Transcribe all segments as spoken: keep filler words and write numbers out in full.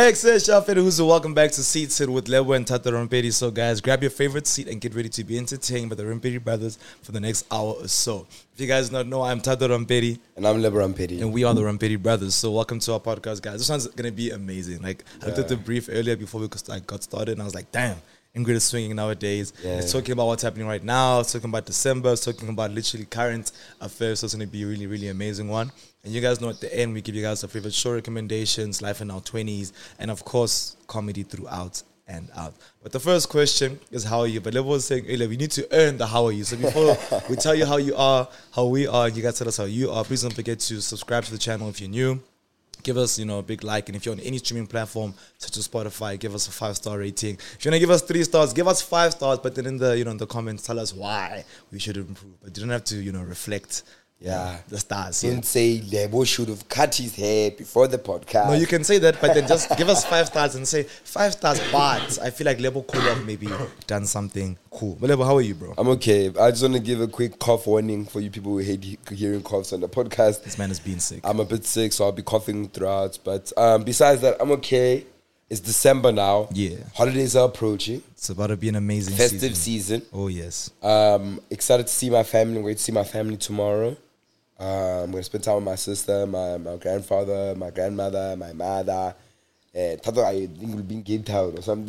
X S Shafed who's welcome back to Seat Sit with Lebo and Tata Rampedi. So guys, grab your favorite seat and get ready to be entertained by the Rampedi brothers for the next hour or so. If you guys don't know, I'm Tata Rampedi. And I'm Lebo Rampedi. And we are the Rampedi brothers. So welcome to our podcast, guys. This one's going to be amazing. Like, yeah. I looked at the brief earlier before we like, got started and I was like, damn. Ingrid is swinging nowadays. Yeah. It's talking about what's happening right now. It's talking about December. It's talking about literally current affairs. So it's going to be a really, really amazing one. And you guys know at the end, we give you guys our favorite show recommendations, life in our twenties, and of course, comedy throughout and out. But the first question is, how are you? But Level was saying earlier, we need to earn the how are you. So before we tell you how you are, how we are, you guys tell us how you are. Please don't forget to subscribe to the channel if you're new. Give us, you know, a big like. And if you're on any streaming platform, such as Spotify, give us a five-star rating. If you want to give us three stars, give us five stars. But then in the, you know, in the comments, tell us why we should improve. But you don't have to, you know, reflect yeah. the stars. Don't yeah. say Lebo should have cut his hair before the podcast. No, you can say that, but then just give us five stars and say five stars, but I feel like Lebo could have maybe done something cool. But Lebo, how are you, bro? I'm okay. I just want to give a quick cough warning for you people who hate he- hearing coughs on the podcast. This man has been sick. I'm a bit sick, so I'll be coughing throughout. But um, besides that, I'm okay. It's December now. Yeah. Holidays are approaching. It's about to be an amazing Festive season. season. Oh, yes. Um, excited to see my family. I'm going to see my family tomorrow. Uh, I'm going to spend time with my sister, my, my grandfather, my grandmother, my mother. And Tato, I think we'll be in Cape Town or something.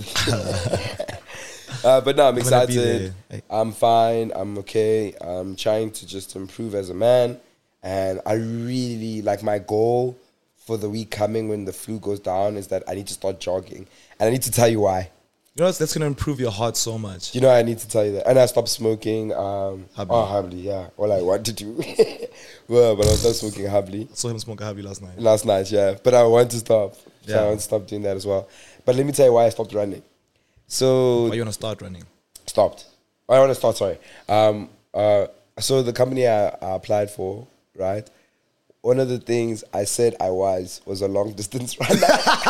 uh, but no, I'm excited. I'm fine. I'm okay. I'm trying to just improve as a man. And I really, like, my goal for the week coming when the flu goes down is that I need to start jogging. And I need to tell you why. You know, that's going to improve your heart so much. You know, I need to tell you that. And I stopped smoking. Um, Habli. Oh, Habli, yeah. All I want to do. Well, but I stopped smoking Habli. I saw him smoke a Habli last night. Last night, yeah. But I want to stop. So yeah. I want to stop doing that as well. But let me tell you why I stopped running. So... Why you want to start running? Stopped. I want to start, sorry. Um, uh, so the company I, I applied for, right? One of the things I said I was, was a long distance runner.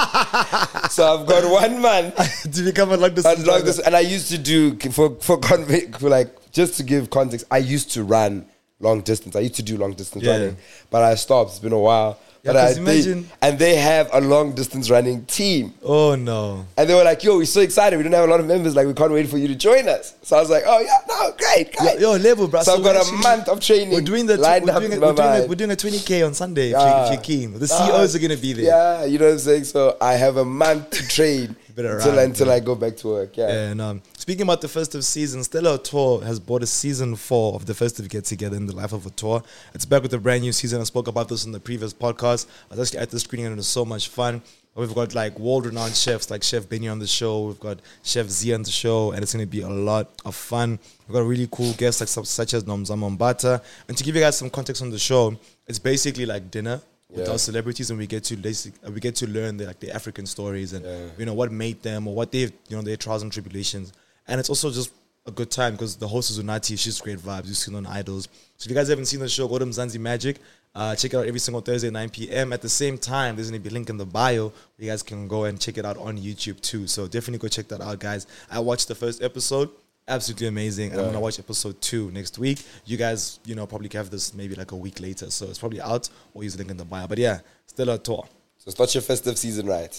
So I've got one month to become a long distance runner. Distance, and I used to do, for, for, for like, just to give context, I used to run long distance. I used to do long distance yeah. running. But I stopped. It's been a while. Yeah, but I, imagine. They, and they have a long distance running team. Oh, no. And they were like, yo, we're so excited. We don't have a lot of members. Like, we can't wait for you to join us. So I was like, oh, yeah, no, great, great. Yo, yo Level, bro. So, so I've got actually, a month of training. We're doing, the t- we're, doing a, we're, doing a, we're doing a twenty K on Sunday yeah. if, you, if you're keen. The C E Os uh, are going to be there. Yeah, you know what I'm saying? So I have a month to train until, run, until I go back to work. Yeah. And um, speaking about the festive season, Stella Tour has brought a season four of the festive get-together in the life of a tour. It's back with a brand new season. I spoke about this in the previous podcast. I was actually at the screening and it was so much fun. We've got like world-renowned chefs like Chef Benny on the show. We've got Chef Z on the show, and it's going to be a lot of fun. We've got really cool guests like such as Nomzamo Mbata. And to give you guys some context on the show, it's basically like dinner with yeah. our celebrities, and we get to basic, we get to learn the, like the African stories and yeah. you know what made them or what they've you know their trials and tribulations. And it's also just a good time because the host is Unati. She's great vibes. You've seen on Idols. So if you guys haven't seen the show, go to Mzansi Magic. Uh, check it out every single Thursday at nine p.m. At the same time, there's going to be a link in the bio. You guys can go and check it out on YouTube too. So definitely go check that out, guys. I watched the first episode. Absolutely amazing. Yeah. I'm going to watch episode two next week. You guys, you know, probably have this maybe like a week later. So it's probably out or use the link in the bio. But yeah, still a tour. So start your festive season right.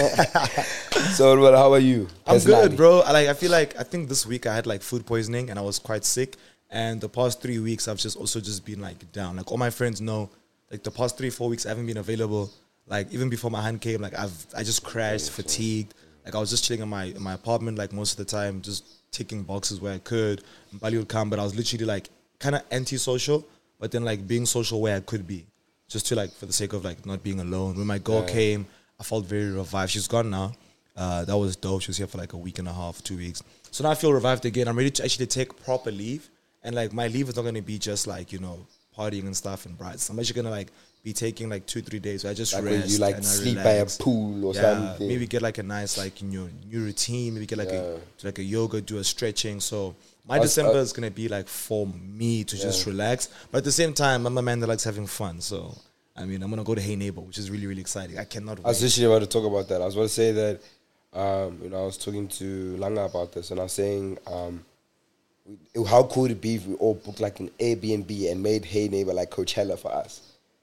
So well, how are you? I'm good, bro. I like. I feel like, I think this week I had like food poisoning and I was quite sick. And the past three weeks, I've just also just been like down. Like all my friends know, like the past three, four weeks, I haven't been available. Like even before my hand came, like I've I just crashed, fatigued. Like I was just chilling in my in my apartment, like most of the time, just ticking boxes where I could. Bali would come, but I was literally like kind of anti-social, but then like being social where I could be, just to like for the sake of like not being alone. When my girl yeah. came, I felt very revived. She's gone now. Uh, that was dope. She was here for like a week and a half, two weeks. So now I feel revived again. I'm ready to actually take proper leave. And, like, my leave is not going to be just, like, you know, partying and stuff and brides. I'm actually going to, like, be taking, like, two, three days where I just like rest. When you, like, and sleep I by a pool or yeah, something. Maybe get, like, a nice, like, you know, new routine. Maybe get, like, yeah. a, like a yoga, do a stretching. So my was, December uh, is going to be, like, for me to yeah. just relax. But at the same time, I'm a man that likes having fun. So, I mean, I'm going to go to Hey Neighbor, which is really, really exciting. I cannot wait. I was literally about to talk about that. I was about to say that, um, you know, I was talking to Langa about this, and I was saying... Um, how cool would it be if we all booked like an Airbnb and made Hey Neighbor like Coachella for us?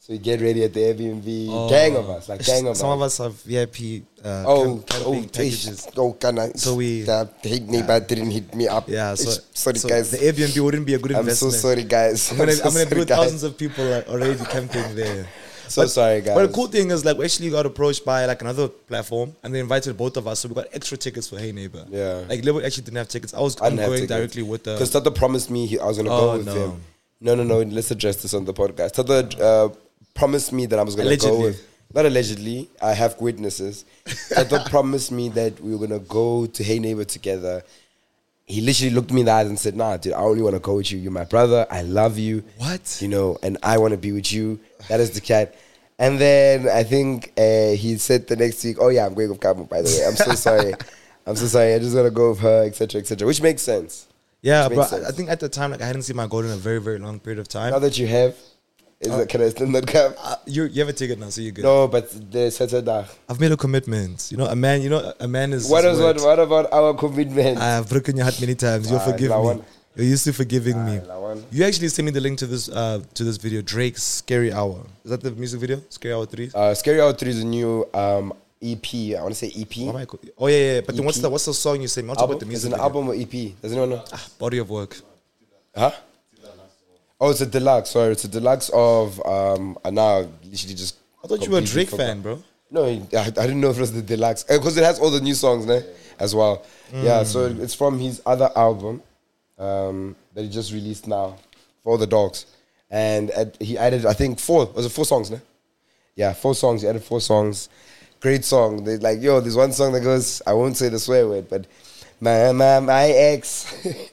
So you get ready at the Airbnb. Oh. Gang of us, like gang of Some us. of us have V I P uh, Oh, camp- camping oh, packages. oh, can I? So we- the hate neighbor didn't hit me up. Yeah, so, Ish, sorry so guys. the Airbnb wouldn't be a good I'm investment. so sorry guys. I'm gonna, so I'm gonna sorry, do guys. thousands of people like already camping there. So But- sorry guys. But the cool thing is, like, we actually got approached by like another platform, and they invited both of us, so we got extra tickets for Hey Neighbor. Yeah. Like, Liverpool actually didn't have tickets. I was I didn't have going tickets. directly with the. Because Tata promised me he, I was gonna Oh, go with no. him. No, no, no. Let's address this on the podcast. Tata uh, promised me that I was gonna Allegedly. go with. Not allegedly. I have witnesses. Tata promised me that we were gonna go to Hey Neighbor together. He literally looked me in the eyes and said, "Nah, dude, I only want to go with you. You're my brother. I love you. What? You know, and I want to be with you." That is the cat. And then I think uh, he said the next week, "Oh yeah, I'm going with Kamo, by the way. I'm so sorry. I'm so sorry. I just want to go with her, et cetera, et cetera" Which makes sense. Yeah, Which bro. makes I sense. I think at the time, like, I hadn't seen my goal in a very, very long period of time. Now that you have, is Oh. it, can I extend that cap? Uh, you you have a ticket now, so you're good. No, but the Saturday. I've made a commitment. You know, a man. You know, a man is. What his is what? word. What about our commitment? I've broken your heart many times. You'll Ah, forgive that me. one. You're used to forgiving me. that one. You actually sent me the link to this uh to this video, Drake's Scary Hour. Is that the music video? Scary Hour three? Uh, Scary Hour three is a new um, E P. I want to say E P. What am I call- oh yeah, yeah. But then what's E P? the what's the song you sent me? I'll talk Album? about the Is music it an video. album or E P? Does anyone know? Ah, body of work. Huh? Oh, it's a deluxe. Sorry, it's a deluxe of um. And now literally just. I thought you were a completely Drake forgot. fan, bro. No, I, I didn't know if it was the deluxe because it has all the new songs, né? As well. Yeah, so Mm. it's from his other album um, that he just released now for all the dogs, and uh, he added I think four. Was it four songs, né? Yeah, four songs. He added four songs. Great song. They like yo. There's one song that goes. I won't say the swear word, but my my my ex,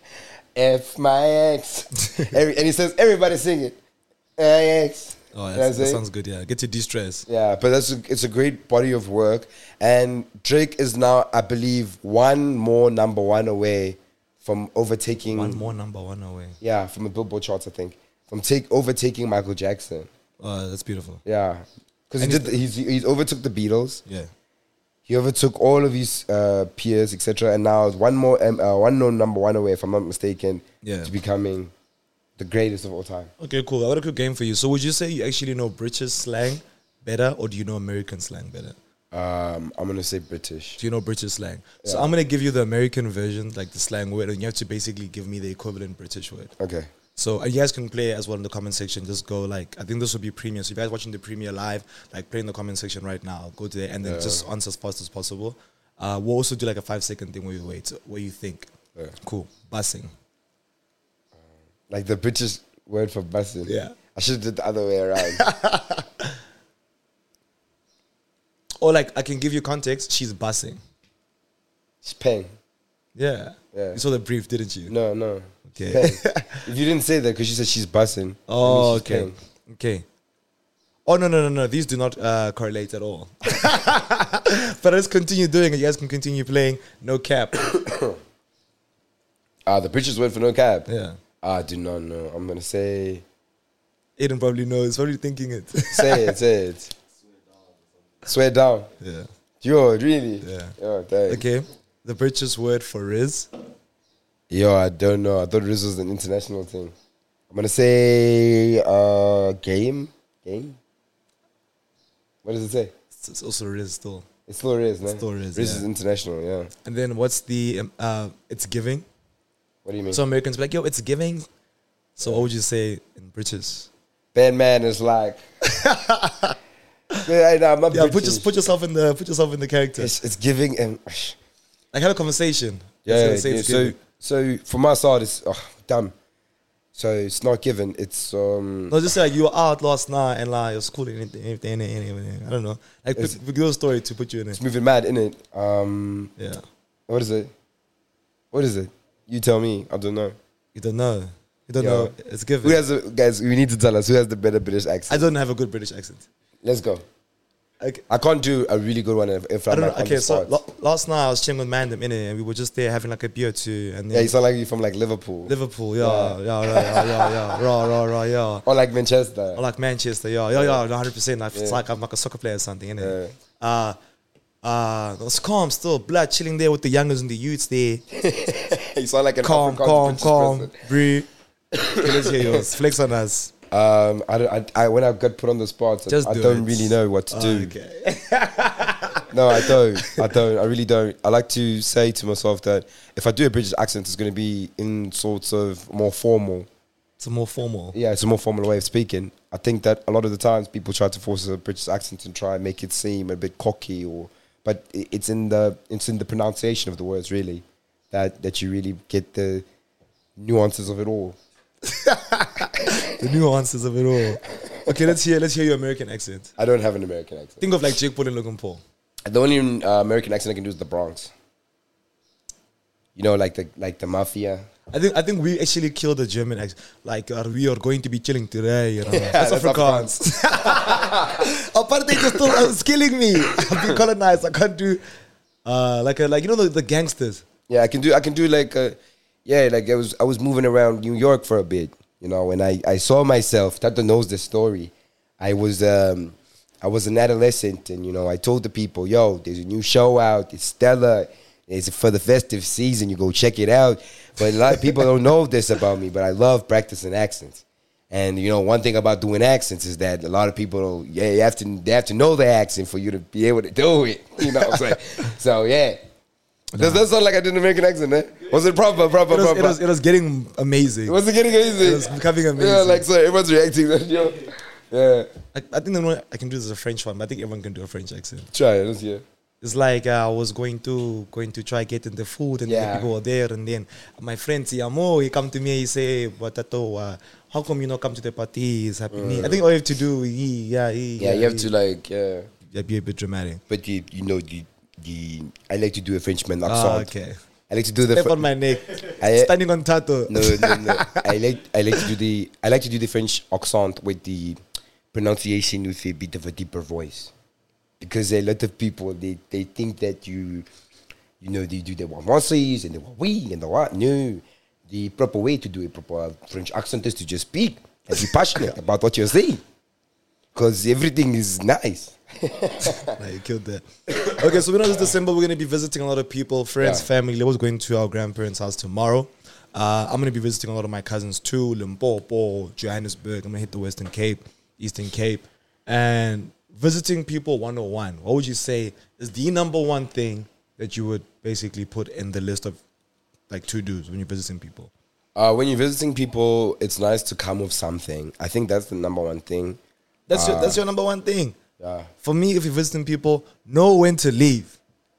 F my ex, Every, and he says everybody sing it. My ex. Oh, You know what that's, I'm that saying? sounds good. Yeah, get to de-stress. Yeah, but that's a, it's a great body of work, and Drake is now, I believe, one more number one away from overtaking. One more number one away. Yeah, from the Billboard charts, I think, from take overtaking Michael Jackson. Oh, that's beautiful. Yeah, because he And did. He's he's overtook the Beatles. Yeah. He overtook all of his uh, peers, et cetera, and now is one more, um, uh, one more number one away, if I'm not mistaken, Yeah. to becoming the greatest of all time. Okay, cool. I got a quick game for you. So, would you say you actually know British slang better, or do you know American slang better? Um, I'm gonna say British. Do you know British slang? So, Yeah. I'm gonna give you the American version, like the slang word, and you have to basically give me the equivalent British word. Okay. So, and you guys can play as well in the comment section. Just go like, I think this will be premiere. So, if you guys watching the premiere live, like, play in the comment section right now. Go to there and then Yeah. just answer as fast as possible. Uh, we'll also do like a five second thing where you wait, where you think. Yeah. Cool. Bussing. Like the British word for busing. Yeah. I should have did the other way around. Or like, I can give you context. She's bussing. She's paying. Yeah. Yeah. You saw the brief, didn't you? No, no. Okay. Paying. If you didn't say that because you said she's bussing. Oh, that means she's okay. paying. Okay. Oh, no, no, no, no. These do not uh, correlate at all. But let's continue doing it. You guys can continue playing. No cap. Ah, the British word for no cab. Yeah. I do not know. I'm gonna say. Aiden probably knows. Probably thinking it. Say it. Say it. Swear down. Yeah. Yo, really? Yeah. Yo, dang. Okay. The British word for Riz. Yo, I don't know. I thought Riz was an international thing. I'm gonna say uh game. Game. What does it say? It's it's also Riz still. It still Riz, no? Still Riz, Riz yeah. is international. Yeah. And then what's the, um, uh, it's giving. What do you mean? So Americans be like, yo, it's giving. So what would you say in British? Bad man is like. Yeah, I know, I'm not Yeah, put, British. just put yourself in the put yourself in the character. It's, it's giving and Like, have a conversation. yeah. Let's say yeah it's so giving. so for my side, it's oh, dumb. So it's not given. It's um. No, just say like you were out last night and like it was cool. Anything, anything, anything, anything. I don't know. Like It's- pick, pick your story to put you in it. It's moving mad, innit? Um. Yeah, What is it? What is it? You tell me. I don't know. you don't know. You don't Yeah. know. It's Who given. has the guys? We need to tell us who has the better British I accent. don't have a good British accent. Let's go. Okay. I can't do a really good one if, if I I'm don't like know. on Okay, the so spot. lo- last night I was chilling with Mandem in it, and we were just there having like a beer too. And Yeah, then you sound like you're from like Liverpool Liverpool, yeah, yeah, yeah, yeah, yeah, yeah, raw, raw, raw, yeah. or like Manchester. Or like Manchester, yeah, yeah, yeah, one hundred percent. Like, it's Yeah. like I'm like a soccer player or something, innit? Uh, uh, it was calm still, blood chilling there with the youngers and the youths there. You sound like an Calm, Afrikaans calm, British calm, person. breathe. Okay, let's hear yours. Flex on us. Um, I don't. I, I when I got put on the spot, Just I do don't it. really know what to Oh, do. okay. No, I don't. I don't. I really don't. I like to say to myself that if I do a British accent, it's going to be in sorts of more formal. It's a more formal. Yeah, it's a more formal way of speaking. I think that a lot of the times people try to force a British accent and try and make it seem a bit cocky, or but i- it's in the it's in the pronunciation of the words really that that you really get the nuances of it all. The nuances of it all. Okay, let's hear let's hear your American accent. I don't have an American accent. Think of like Jake Paul and Logan Paul. The only uh, American accent I can do is the Bronx. You know, like the like the mafia. I think I think we actually killed the German accent. Like uh, we are going to be chilling today. You know? Yeah, that's that's Afrikaans. Apartheid is still uh, it's killing me. I've been colonized. I can't do uh, like a, like you know the, the gangsters. Yeah, I can do. I can do like, a, yeah, like I was. I was moving around New York for a bit, you know, and I, I saw myself. Tato knows the story. I was um, I was an adolescent, and you know, I told the people, "Yo, there's a new show out. It's stellar. It's for the festive season. You go check it out." But a lot of people don't know this about me. But I love practicing accents. And you know, one thing about doing accents is that a lot of people, don't, yeah, you have to they have to know the accent for you to be able to do it. You know what I'm saying? So yeah. Does that sound like I did an American accent, eh? Was it proper, proper, It was, proper? it was it was getting amazing. Was it getting easy? It was becoming amazing. Yeah, like so everyone's reacting. Yo. Yeah. I, I think the one I can do is a French one, but I think everyone can do a French accent. Try it, let's hear. It's like uh, I was going to going to try getting the food, and Yeah. the people were there, and then my friend Siamo, he come to me, he say, "Watato, uh, how come you not come to the party? It's happening." I think all you have to do, he, yeah, he, Yeah, you have he- to like, yeah. yeah, be a bit dramatic. But you, you know, the, the, I like to do a Frenchman Ah, accent. okay. I like to do the. Step Fr- on my neck, I- standing on tato. no, no, no. I like, I like to do the, I like to do the French accent with the pronunciation with a bit of a deeper voice, because a lot of people they, they think that you, you know, they do the wansies and the oui and the what. No, the proper way to do a proper French accent is to just speak and be passionate about what you're saying, because everything is nice. Nah, you killed that. Okay, so we know this December we're gonna be visiting a lot of people, friends, Yeah. family. I was going to our grandparents' house tomorrow. Uh, I'm gonna be visiting a lot of my cousins too, Limpopo, Johannesburg. I'm gonna hit the Western Cape, Eastern Cape, and visiting people one oh one. What would you say is the number one thing that you would basically put in the list of like to dos when you're visiting people? Uh, when you're visiting people, it's nice to come with something. I think that's the number one thing. That's your that's your number one thing. Yeah. For me, if you're visiting people, know when to leave.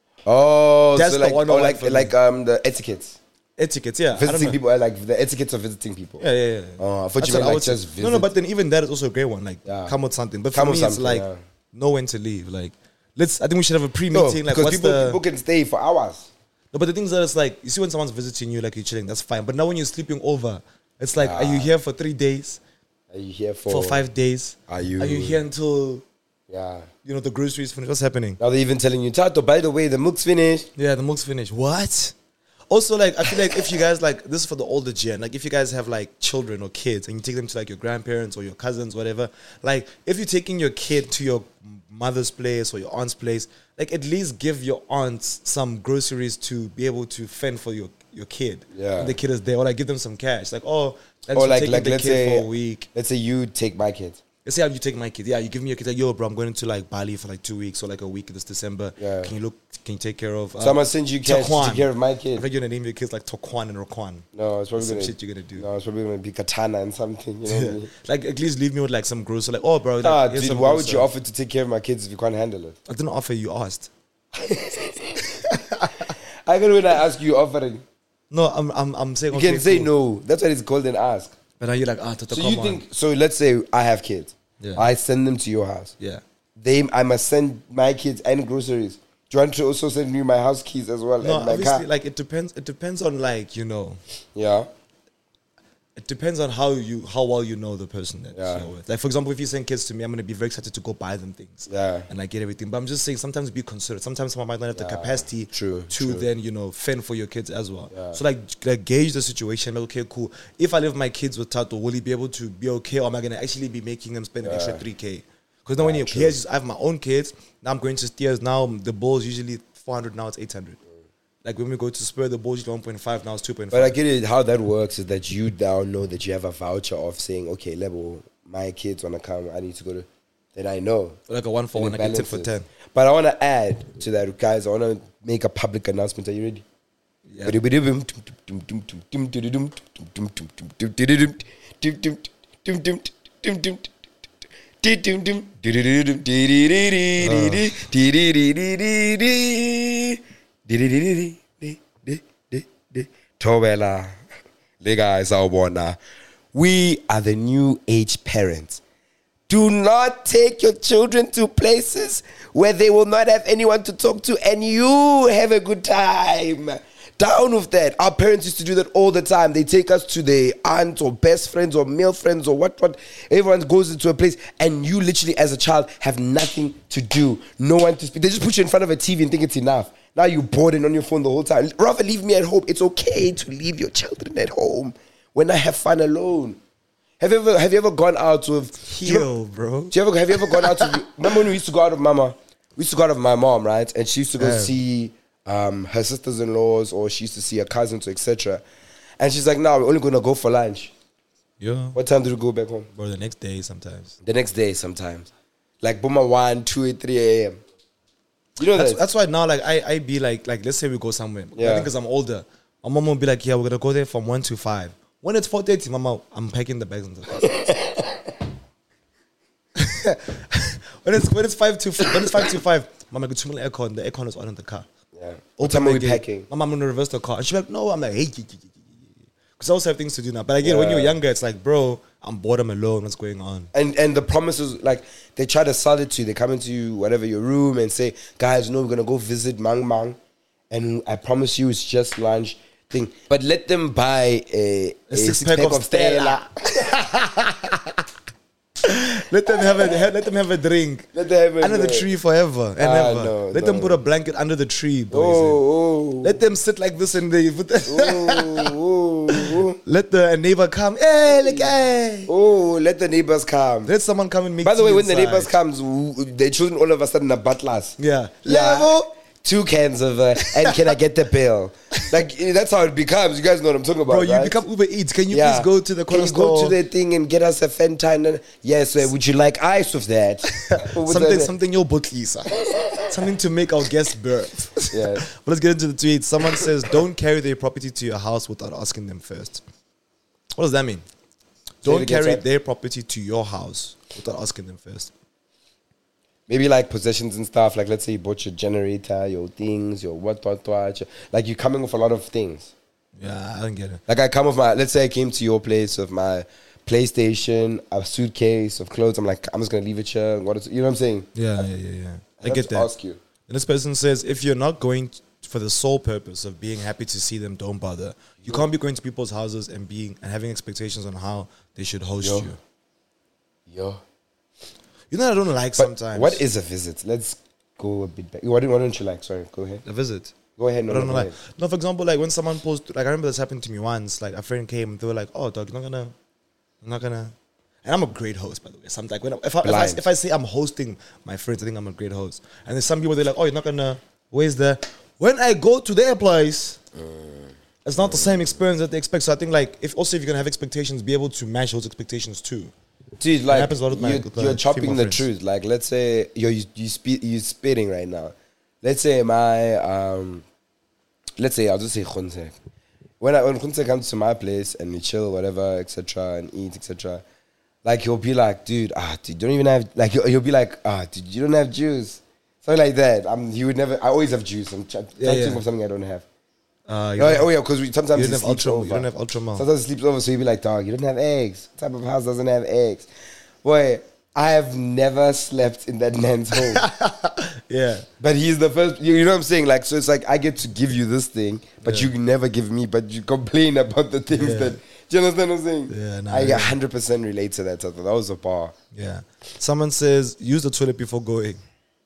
Oh, That's so the like, one oh, oh one like, for me. like um, the etiquettes. Etiquette, yeah. I don't Visiting know. people, I like the etiquettes of visiting people. Yeah, yeah, yeah. Oh, I thought That's you what meant I like would say. just visit. No, no, but then even that is also a great one. Like, Yeah. come with something. But Come for with me, it's something, like, yeah. know when to leave. Like, let's. I think we should have a No, pre-meeting. like, because what's people, the? people can stay for hours. No, but the things that it's like, you see when someone's visiting you, like you're chilling, that's fine. But now when you're sleeping over, it's like, are you Ah. here for three days, Are you here for, for five days? Are you- Are you here until Yeah. you know the groceries finish? What's happening? Now they're even telling you, Tato, by the way, the milk's finished. Yeah, the milk's finished. What? Also, like, I feel like if you guys, like, this is for the older gen, like, if you guys have, like, children or kids and you take them to, like, your grandparents or your cousins, whatever, like, if you're taking your kid to your mother's place or your aunt's place, like, at least give your aunts some groceries to be able to fend for your, your kid. Yeah. When the kid is there. Or, like, give them some cash. Like, oh, thanks Or for like, taking like the let's kid say, for a week. let's say you take my kid. Let's say how you take my kid. Yeah, you give me your kid. Like, yo, bro, I'm going to like Bali for like two weeks or like a week this December. Yeah. Can you look? Can you take care of? Uh, So I'm gonna send you cash to Taquan. take care of my I kid. think you're gonna name your kids like Toquan and Roquan. No, it's probably Some gonna, shit you're gonna do. No, it's probably gonna be katana and something. You know what I mean? Like at least leave me with like some grocery. Like, oh, bro. Like, Nah, here's dude, some why would grocery. you offer to take care of my kids if you can't handle it? I didn't offer. You asked. I can when I ask you offering. No, I'm I'm I'm saying. You okay, can say cool. no. That's what it's called an ask. But now you're like, ah, Tata, So come you on. think? So let's say I have kids. Yeah. I send them to your house. Yeah. They, I must send my kids and groceries. Do you want to also send me my house keys as well No, and my obviously, car? like it depends. It depends on like you know. Yeah. It depends on how you how well you know the person that Yeah. you're with. Like for example, if you send kids to me, I'm gonna be very excited to go buy them things. Yeah. And like get everything. But I'm just saying sometimes be considerate. Sometimes someone might not have the Yeah. capacity True, to true. then, you know, fend for your kids as well. Yeah. So like, like gauge the situation. Like, okay, cool. If I leave my kids with Tato, will he be able to be okay, or am I gonna actually be making them spend an extra three K? Because now when Yeah, you true. here's I have my own kids, now I'm going to Steers now the ball's usually four hundred, now it's eight hundred. Like when we go to Spur, the ball's usually one point five, now it's two point five. But I get it. How that works is that you now know that you have a voucher of saying, okay, level, my kids want to come, I need to go to, then I know. Like a one for one, like a tip for ten. But I want to add to that, guys. I want to make a public announcement. Are you ready? Yeah. Tobela, lega isawubona. We are the new age parents. Do not take your children to places where they will not have anyone to talk to and you have a good time. Down with that. Our parents used to do that all the time. They take us to their aunts or best friends or male friends or what, what. Everyone goes into a place and you literally as a child have nothing to do. No one to speak. They just put you in front of a T V and think it's enough. Now you're bored and on your phone the whole time. Rather leave me at home. It's okay to leave your children at home when I have fun alone. Have you ever have you ever gone out with Heal, bro? Do you ever have you ever gone out with remember when we used to go out with mama? We used to go out with my mom, right? And she used to go Yeah. see um, her sisters-in-laws or she used to see her cousins, et cetera. And she's like, "No, we're only gonna go for lunch." Yeah. What time do we go back home? Bro, the next day sometimes. The next day sometimes. Like Boma one, two, three a.m. You know That's, that? that's why now, like, I, I be like, like, let's say we go somewhere. Yeah. I think because I'm older. My mom will be like, yeah, we're going to go there from one to five. When it's four thirty, mama, I'm packing the bags. And when it's when it's five to when it's five to five, mama, go to the aircon. The aircon is on in the car. Yeah. What time are we packing? Mama, I'm gonna reverse the car. And she's like, no. I'm like, hey, because I also have things to do now. But again, when Yeah. you're younger, it's like, bro, I'm bored. I'm alone. What's going on? And and the promises, like, they try to sell it to you. They come into you, whatever, your room and say, guys, no, we're going to go visit Mang Mang. And I promise you it's just lunch thing. But let them buy a, A a six six-pack pack of of Stella. Let them have a let them have a drink Let them have a under the drink. tree forever and Ah, ever. no, Let no. them put a blanket under the tree, boys. Oh, oh. Let them sit like this and they put the oh, oh, let the neighbor come. Hey, like hey. oh, let the neighbors come. Let someone come and make. By the tea way, when the inside. neighbors comes, w- their children all of a sudden are butlers. yeah, Yeah. Level. Two cans of, uh, and can I get the bill? Like, eh, that's how it becomes. You guys know what I'm talking about, Bro, you right? become Uber Eats. Can you Yeah. please go to the corner Can you go store? to the thing and get us a Fanta? And, yes, uh, would you like ice with that? With something, that- something your botlisa. Something to make our guests birth. Yeah. But let's get into the tweet. Someone says, "Don't carry their property to your house without asking them first." What does that mean? Say it Don't again, carry sir. their property to your house without asking them first. Maybe like possessions and stuff. Like, let's say you bought your generator, your things, your what, what, what. your- Like, you're coming with a lot of things. Yeah, I don't get it. Like, I come with my, let's say I came to your place with my PlayStation, a suitcase of clothes. I'm like, I'm just going to leave it here. What is, you know what I'm saying? Yeah, yeah, yeah, yeah. I have get to that. ask you. And this person says, if you're not going t- for the sole purpose of being happy to see them, don't bother. You can't be going to people's houses and being and having expectations on how they should host Yo. you. Yo. You know what I don't like But sometimes. what is a visit? Let's go a bit back. What, do- what don't you like? Sorry, go ahead. a visit? Go ahead. No, I no, don't know, go like, ahead. no, for example, like when someone posted, like I remember this happened to me once. Like a friend came, and they were like, "Oh, dog, you're not gonna, I'm not gonna." And I'm a great host, by the way. Sometimes when I, if, I, if, I, Blind. if I say I'm hosting my friends, I think I'm a great host. And there's some people they're like, "Oh, you're not gonna." Where's the? When I go to their place, it's not the same experience that they expect. So I think like if also if you're gonna have expectations, be able to match those expectations too. Dude, like, happens a lot with my- you're, with my you're chopping female the friends. truth. Like, let's say you're you, you spe- you're spitting right now. Let's say my um, let's say I'll just say Khunse. When I when Khunse comes to my place and we chill, whatever, et cetera, and eat, et cetera. Like he'll be like, dude, ah, dude, you don't even have like he'll, he'll be like, ah, dude, you don't have juice, something like that. Um, he would never. I always have juice. I'm trying Yeah, to yeah. think of something I don't have. Uh, you Oh, don't- yeah, oh yeah, because sometimes you he don't have sleeps ultra. over. You don't have ultra milk. Sometimes he sleeps over, so he'll be like, dog, you don't have eggs. What type of house doesn't have eggs? Boy, I have never slept in that man's home. Yeah. But he's the first, you you know what I'm saying? Like, so it's like, I get to give you this thing, but Yeah. you never give me, but you complain about the things Yeah. that, do you understand what I'm saying? Yeah, nah, I yeah. one hundred percent relate to that. So that was a bar. Yeah. Someone says use the toilet before going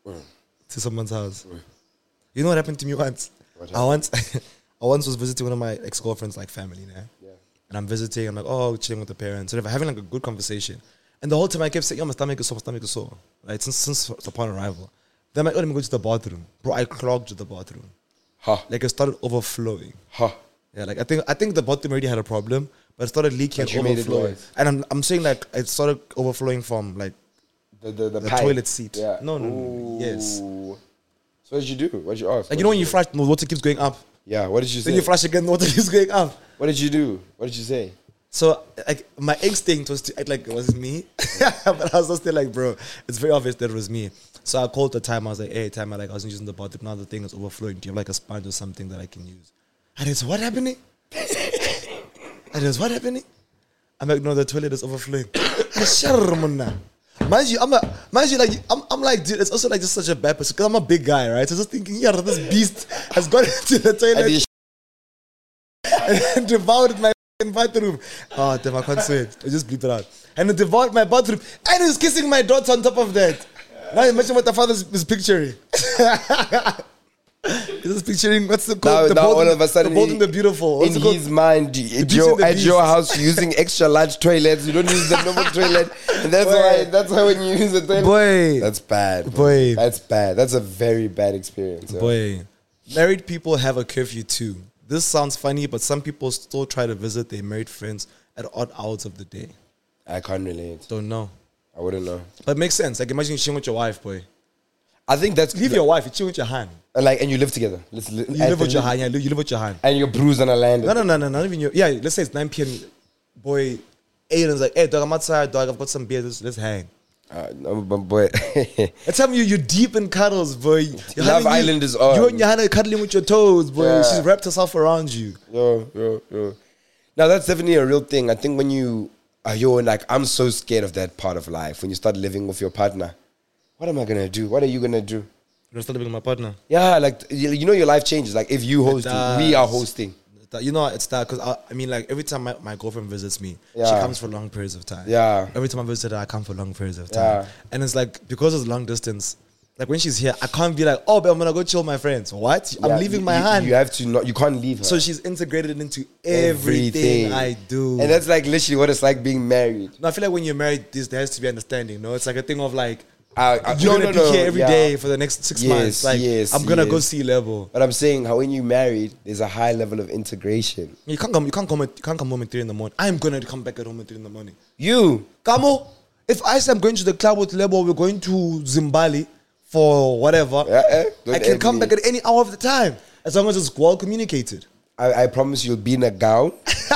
to someone's house. You know what happened to me once? What I once I once was visiting one of my ex girlfriends like family, nah? Yeah. And I'm visiting. I'm like, oh, chilling with the parents, whatever, having like a good conversation. And the whole time I kept saying, yo, my stomach is sore, my stomach is sore. Right? Since since upon arrival. Then I'm like, oh, let me go to the bathroom. Bro, I clogged the bathroom. Ha. Like it started overflowing. Ha. Yeah, like I think I think the bathroom already had a problem, but it started leaking But and you made it overflowing. worse. And I'm I'm saying like it started overflowing from like The the, the, the pipe. toilet seat. Yeah. No, no, no. Yes. Ooh. So what did you do? What did you ask? Like What you know when did you flush, the water keeps going up. Yeah. What did you say? Then you flush again, the water keeps going up. What did you do? What did you say? So like my instinct was to act like it was me, but I was just still like, bro, it's very obvious that it was me. So I called the time. I was like, hey, time. I like I was using the bathroom. Now the thing is overflowing. Do you have like a sponge or something that I can use? And it's what happening? And it's what happening? I'm like, no, the toilet is overflowing. Mind you, I'm a, mind you, like I'm, I'm like, dude, it's also like just such a bad person because I'm a big guy, right? So just thinking, yeah, this beast has gone into the toilet and devoured my bathroom. Oh, damn, I can't say it. I just bleep it out. And it devoured my bathroom. And he's kissing my daughter on top of that. Now imagine what the father is, is picturing. He's just picturing, what's the Now, code? The now bold all and- of a sudden, the bold he- and the beautiful. What's in it called? his mind, you- at Beauty your, and the at your Beast. house, you're using extra large toilets. You don't use the normal toilet, and that's Boy. why. That's why when you use the toilet, Boy. that's bad. Boy. That's bad. That's a very bad experience. yeah. Boy, married people have a curfew too. This sounds funny, but some people still try to visit their married friends at odd hours of the day. I can't relate. Don't know. I wouldn't know. But it makes sense. Like imagine you chilling with your wife, boy. I think that's Leave your wife, you chill with your hand. and like, and you live together. Let's li- You and live with then your you- hand, yeah, you live with your hand. and you're bruised on a land. No, no, no, no, not even your, yeah, let's say it's nine p.m. Boy, Aiden's like, hey, dog, I'm outside, dog, I've got some beer, let's, let's hang. Uh, no, but boy, That's telling you, you're deep in cuddles, boy. You're Love having- Island is on. You and your hand cuddling with your toes, boy. Yeah. She's wrapped herself around you. yo, yo, yo. Now that's definitely a real thing. I think when you are yo, like I'm so scared of that part of life when you start living with your partner. What am I gonna do? What are you gonna do? You're still living with my partner. Yeah, like you you know, your life changes. Like if you hosting, we are does. hosting. That- You know, it's that because I, I mean, like every time my, my girlfriend visits me, she Yeah. comes for long periods of time. Yeah. Every time I visit her, I come for long periods of time. Yeah. And it's like because it's long distance. Like when she's here, I can't be like, oh, but I'm gonna go chill with my friends. What? Yeah, I'm leaving you- my you, hand. You have to not. You can't leave her. So she's integrated into everything, I do. and that's like literally what it's like being married. No, I feel like when you're married, this there has to be understanding. No, it's like a thing of like I, I, you're no, gonna no, be no, here every day yeah. for the next six Yes, months. Like yes, I'm gonna go yes. see level. But I'm saying how when you married, there's a high level of integration. You can't come. You can't come. At, you can't come home at three in the morning. I'm gonna come back at home at three in the morning. You, Kamo, if I say I'm going to the club with Lebo, we're going to Zimbabwe for whatever, Yeah, eh, don't I can ever come leave. back at any hour of the time as long as it's well communicated. I, I promise you'll be in a gown.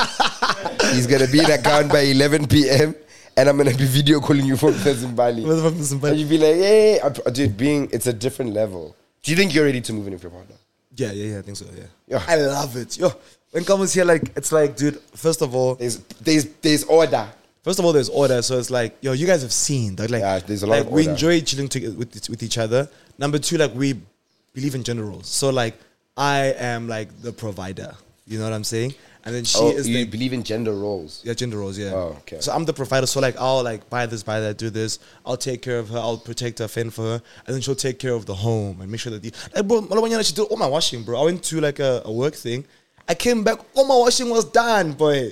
He's gonna be in a gown by eleven p.m. and I'm gonna be video calling you from Zimbabwe. And you be like, hey, I- dude, being it's a different level. Do you think you're ready to move in with your partner? Yeah, yeah, yeah, I think so. Yeah, Yeah. I love it. Yo, when Kamo's here, like it's like, dude. First of all, There's there's there's order. First of all, there's order, so it's like, yo, you guys have seen that, like, Yeah, there's a lot like of we order. enjoy chilling to, with with each other. Number two, like we believe in gender roles. So like, I am like the provider. You know what I'm saying? And then she Oh, is you the believe in gender roles. yeah gender roles. Yeah. Oh, okay. So I'm the provider. So like, I'll like buy this, buy that, do this. I'll take care of her. I'll protect her, fend for her, and then she'll take care of the home and make sure that the like, bro, Malawanyana, she did all my washing, bro. I went to like a, a work thing. I came back, all my washing was done, boy.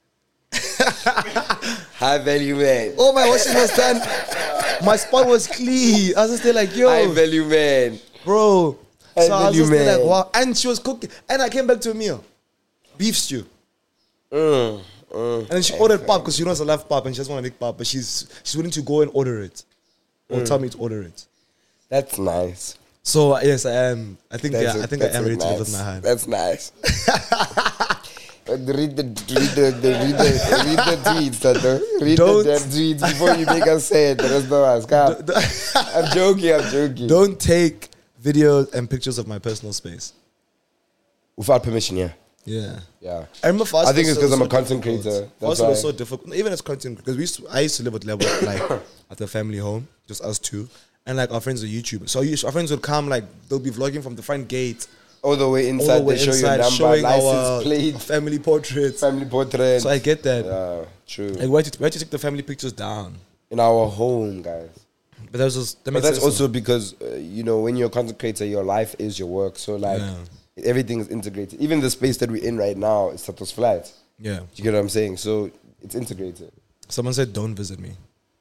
High value man. All my washing was done. My spot was clean. I was just there like, yo, High value man. bro. I So I was value just there man. like, wow. And she was cooking. And I came back to a meal. Beef stew. Mm, mm. And then she ordered pap because she knows I love pap and she doesn't want to make pap. But she's she's willing to go and order it. Or Mm. tell me to order it. That's nice. So yes, I am. I think That's yeah, a- I think I that's am a ready to live nice. with my hand. That's nice. Uh, read the read the, the read the read the tweets, Tato. Read Don't- the damn tweets before you make us say it. The rest of us, come. I'm joking. I'm joking. Don't take videos and pictures of my personal space. Without permission, yeah, Yeah. yeah. I remember for us I think it was it's 'cause so- I'm a so content difficult. creator. For us That's it was why. so difficult. Even as content because we used to, I used to live with Level like at the family home, just us two, and like our friends are YouTubers. So you- our friends would come like they'll be vlogging from the front gate, All the way all inside, the way they show inside, your number, showing license our plate, family portraits. family portrait. So I get that. Yeah, true. Like we had, to, we had to take the family pictures down, In our home, guys. but that was just that But makes that's sense. also because uh, you know when you're a content creator, your life is your work. So like Yeah. everything is integrated. Even the space that we're in right now is Sato's flat. Yeah. You get what I'm saying? So it's integrated. Someone said, "Don't visit me."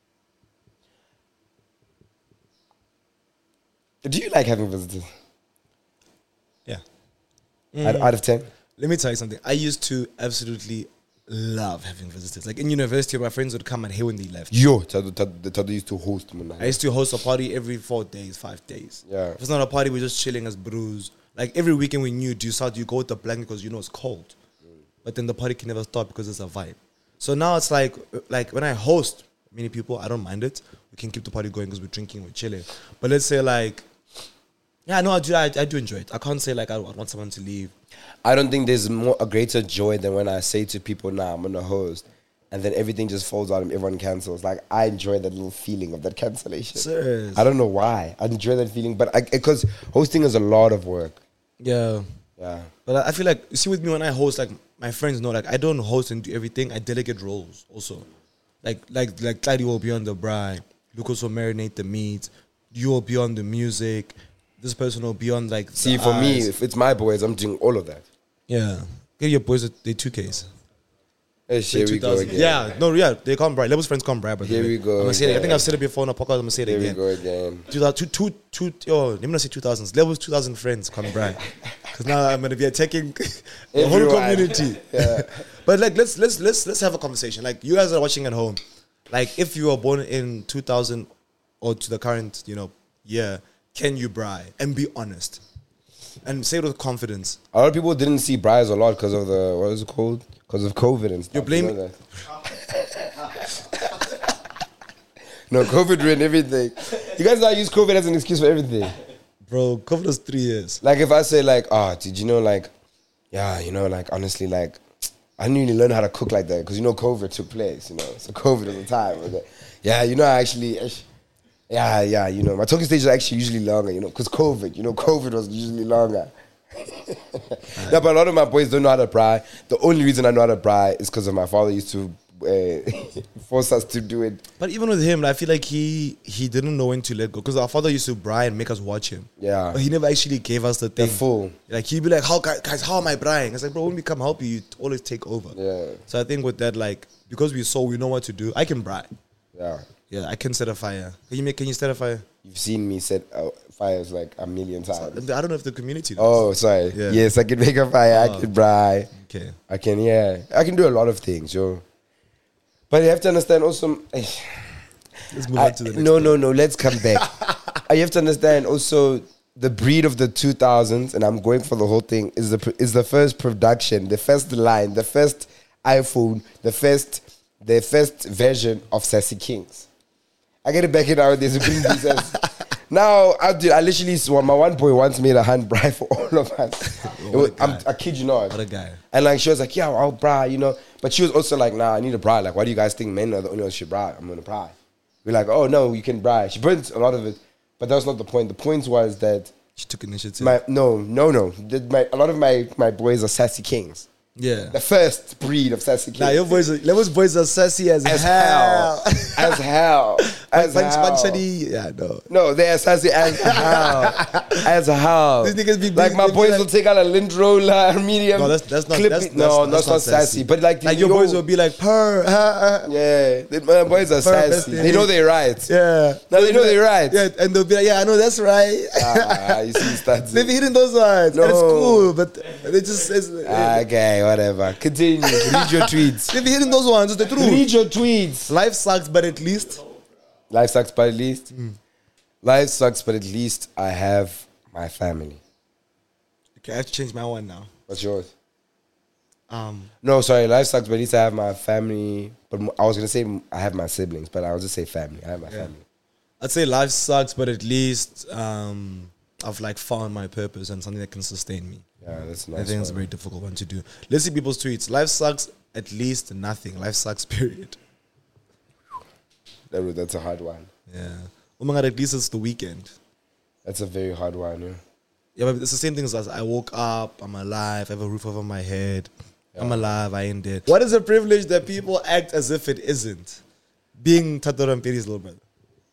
Do you like having visitors? Yeah. Out, out of ten? Let me tell you something. I used to absolutely love having visitors. Like in university, my friends would come and hey when they left. Yo, Tado, Tado, the Tado used to host. Man. I used to host a party every four days, five days. Yeah. If it's not a party, we're just chilling as brews. Like every weekend we knew, do you start, you go with the blanket because you know it's cold. Mm. But then the party can never stop because it's a vibe. So now it's like, like when I host many people, I don't mind it. We can keep the party going because we're drinking, we're chilling. But let's say like, yeah, no, I do, I, I do enjoy it. I can't say like I want someone to leave. I don't think there's more a greater joy than when I say to people, nah, I'm gonna host, and then everything just falls out and everyone cancels. Like I enjoy that little feeling of that cancellation. Serious. I don't know why. I enjoy that feeling, but because hosting is a lot of work. Yeah. Yeah. But I I feel like, you see with me when I host, like my friends know, like I don't host and do everything. I delegate roles also. Like, like, like Clyde will be on the bride. Lucas will marinate the meat. You will be on the music. This person will be on like. See, for eyes. me, if it's my boys, I'm doing all of that. Yeah. Get your boys, they two Ks. Hey, here we go again. Yeah, no, yeah, they can't bribe. Levels friends can't bribe. But here we go. I'm gonna say it. I think I've said it before on a podcast. I'm gonna say it here again. Here we go again. Two, two, two, two, oh, let me not say two thousands. Levels two thousand friends can't bribe. Because now I'm gonna be attacking the whole community. Yeah. But like, let's let's let's let's have a conversation. Like, you guys are watching at home. Like, if you were born in two thousand or to the current, you know, year, can you bribe? And be honest. And say it with confidence. A lot of people didn't see brides a lot because of the, what is it called? Because of COVID and stuff. You're blaming... You know no, COVID ruined everything. You guys now use COVID as an excuse for everything. Bro, COVID was three years. Like if I say like, oh, did you know like, yeah, you know, like honestly, like, I didn't really learn how to cook like that because, you know, COVID took place, you know. So COVID was the time. Okay? Yeah, you know, I actually... Yeah, yeah, you know, my talking stage is actually usually longer, you know, because COVID, you know, COVID was usually longer. Yeah, but a lot of my boys don't know how to pry. The only reason I know how to pry is because of my father used to uh, force us to do it. But even with him, I feel like he he didn't know when to let go because our father used to pry and make us watch him. Yeah. But he never actually gave us the thing. The full. Like, he'd be like, "How guys, how am I prying?" I was like, bro, when we come help you, you always take over. Yeah. So I think with that, like, because we saw, we know what to do, I can pry. Yeah. Yeah, I can set a fire. Can you make? Can you set a fire? You've seen me set uh, fires like a million times. I don't know if the community does. Oh, sorry. Yeah. Yes, I can make a fire. Oh. I can pry. Okay. I can, yeah. I can do a lot of things, yo. But you have to understand also... Let's move I, on to the next No, point. no, no. Let's come back. You have to understand also the breed of the two thousands, and I'm going for the whole thing, is the is the first production, the first line, the first iPhone, the first the first version of Sassy Kings. I get it back in nowadays. Now, I did. I literally saw my one boy once made a hand bribe for all of us. Oh, was, I'm, I kid you not. What a guy. And like she was like, yeah, I'll bribe, you know. But she was also like, nah, I need a bribe. Like, why do you guys think men are the only ones who should bribe? I'm gonna bribe. We're like, oh no, you can bribe. She burnt a lot of it, but that was not the point. The point was that she took initiative. My no, no, no. The, my, a lot of my my boys are Sassy Kings. Yeah. The first breed of Sassy Kings. Nah, your boys are, Level's boys are sassy as, as hell. hell. As hell. As Bunch, hell. bunch of the, yeah, no. No, they are sassy as hell. As hell. These niggas be like my boys like, will take out a lint roller, medium. No, that's, that's not clip that's, it. No, that's, that's, that's not, not sassy. sassy. But like, like your yo, boys will be like, purr. Yeah, they, my boys are sassy. They know they're right. Yeah. No, they know they're right. Yeah, and they'll be like, yeah, I know that's right. Ah, you see, stats. They've hidden those ones. No. And it's cool, but they just. It's, okay, whatever. Continue. Read your tweets. They've hidden those ones. It's the truth. Read your tweets. Life sucks, but at least. Life sucks, but at least. Mm. Life sucks, but at least I have my family. Okay, I have to change my one now. What's yours? Um. No, sorry. Life sucks, but at least I have my family. But I was gonna say I have my siblings, but I'll just say family. I have my yeah. family. I'd say life sucks, but at least um, I've like found my purpose and something that can sustain me. Yeah, that's nice. I think it's a very difficult one to do. Let's see people's tweets. Life sucks, at least nothing. Life sucks, period. That, that's a hard one. Yeah. Oh my God, at least it's the weekend. That's a very hard one, yeah. Yeah, but it's the same thing as I woke up, I'm alive, I have a roof over my head. Yeah. I'm alive, I ain't dead. What is a privilege that people act as if it isn't? Being Tato Rampiri's little brother.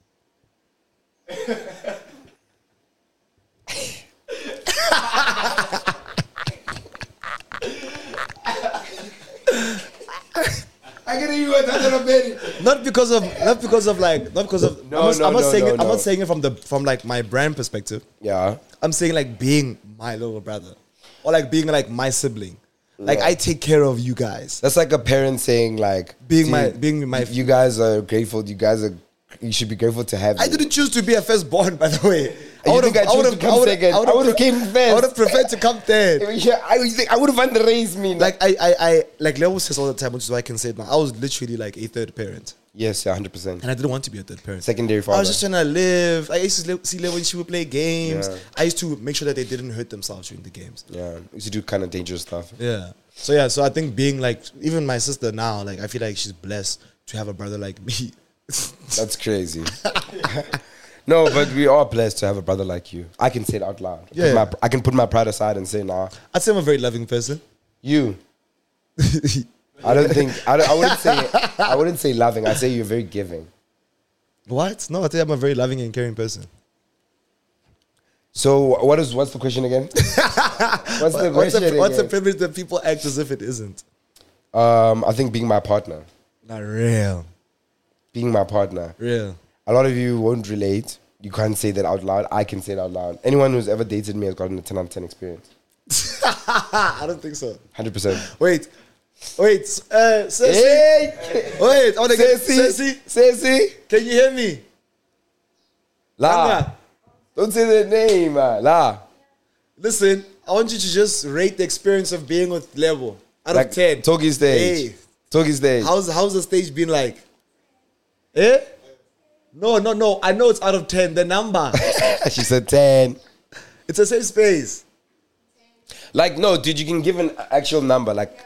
I get you Tato Rampiri. Not because of, not because of like, not because of. No, I'm not, no, I'm not no, saying no, it. no. I'm not saying it from the from like my brand perspective. Yeah. I'm saying like being my little brother, or like being like my sibling. Like, Yeah. I take care of you guys. That's like a parent saying, like, Being "See, my- being my- you guys are grateful. You guys are, you should be grateful to have. I me." didn't choose to be a firstborn, by the way. You would've- think I chose would've- to come would've- second? I would've would've pre- came first. I would have preferred to come third. Yeah, I was think I would have won the race, me. Like I, I, I, like Leo says all the time, which is why I can say it now. I was literally like a third parent, yes, yeah, hundred percent. and I didn't want to be a third parent. Secondary I father. was just trying to live. I used to li- see Leo when she would play games. Yeah. I used to make sure that they didn't hurt themselves during the games. Yeah, we used to do kind of dangerous stuff. Yeah. So yeah. So I think being like even my sister now, like I feel like she's blessed to have a brother like me. That's crazy. No, but we are blessed to have a brother like you. I can say it out loud. Put Yeah. my, I can put my pride aside and say, nah, I'd say I'm a very loving person. you. I don't think I, don't, I wouldn't say I wouldn't say loving. I say you're very giving. What? No, I think I'm a very loving and caring person. So what is what's the question again? What's the What's question the, what's the again? privilege that people act as if it isn't? Um, I think being my partner. Not real. Being my partner. Real. A lot of you won't relate. You can't say that out loud. I can say it out loud. Anyone who's ever dated me has gotten a ten out of ten experience. I don't think so. one hundred percent. Wait. Wait. Uh, Ceci. Hey! Wait. I want to get Ceci! Ceci. Ceci! Can you hear me? La! Langa, Don't say the name, man. La! listen, I want you to just rate the experience of being with Lebo out Like, of ten. Togi stage. Hey, Togi stage. how's how's the stage been like? Eh? No, no, no. I know it's out of ten. The number. She said ten. It's a safe space. Like, no, dude, you can give an actual number. Like,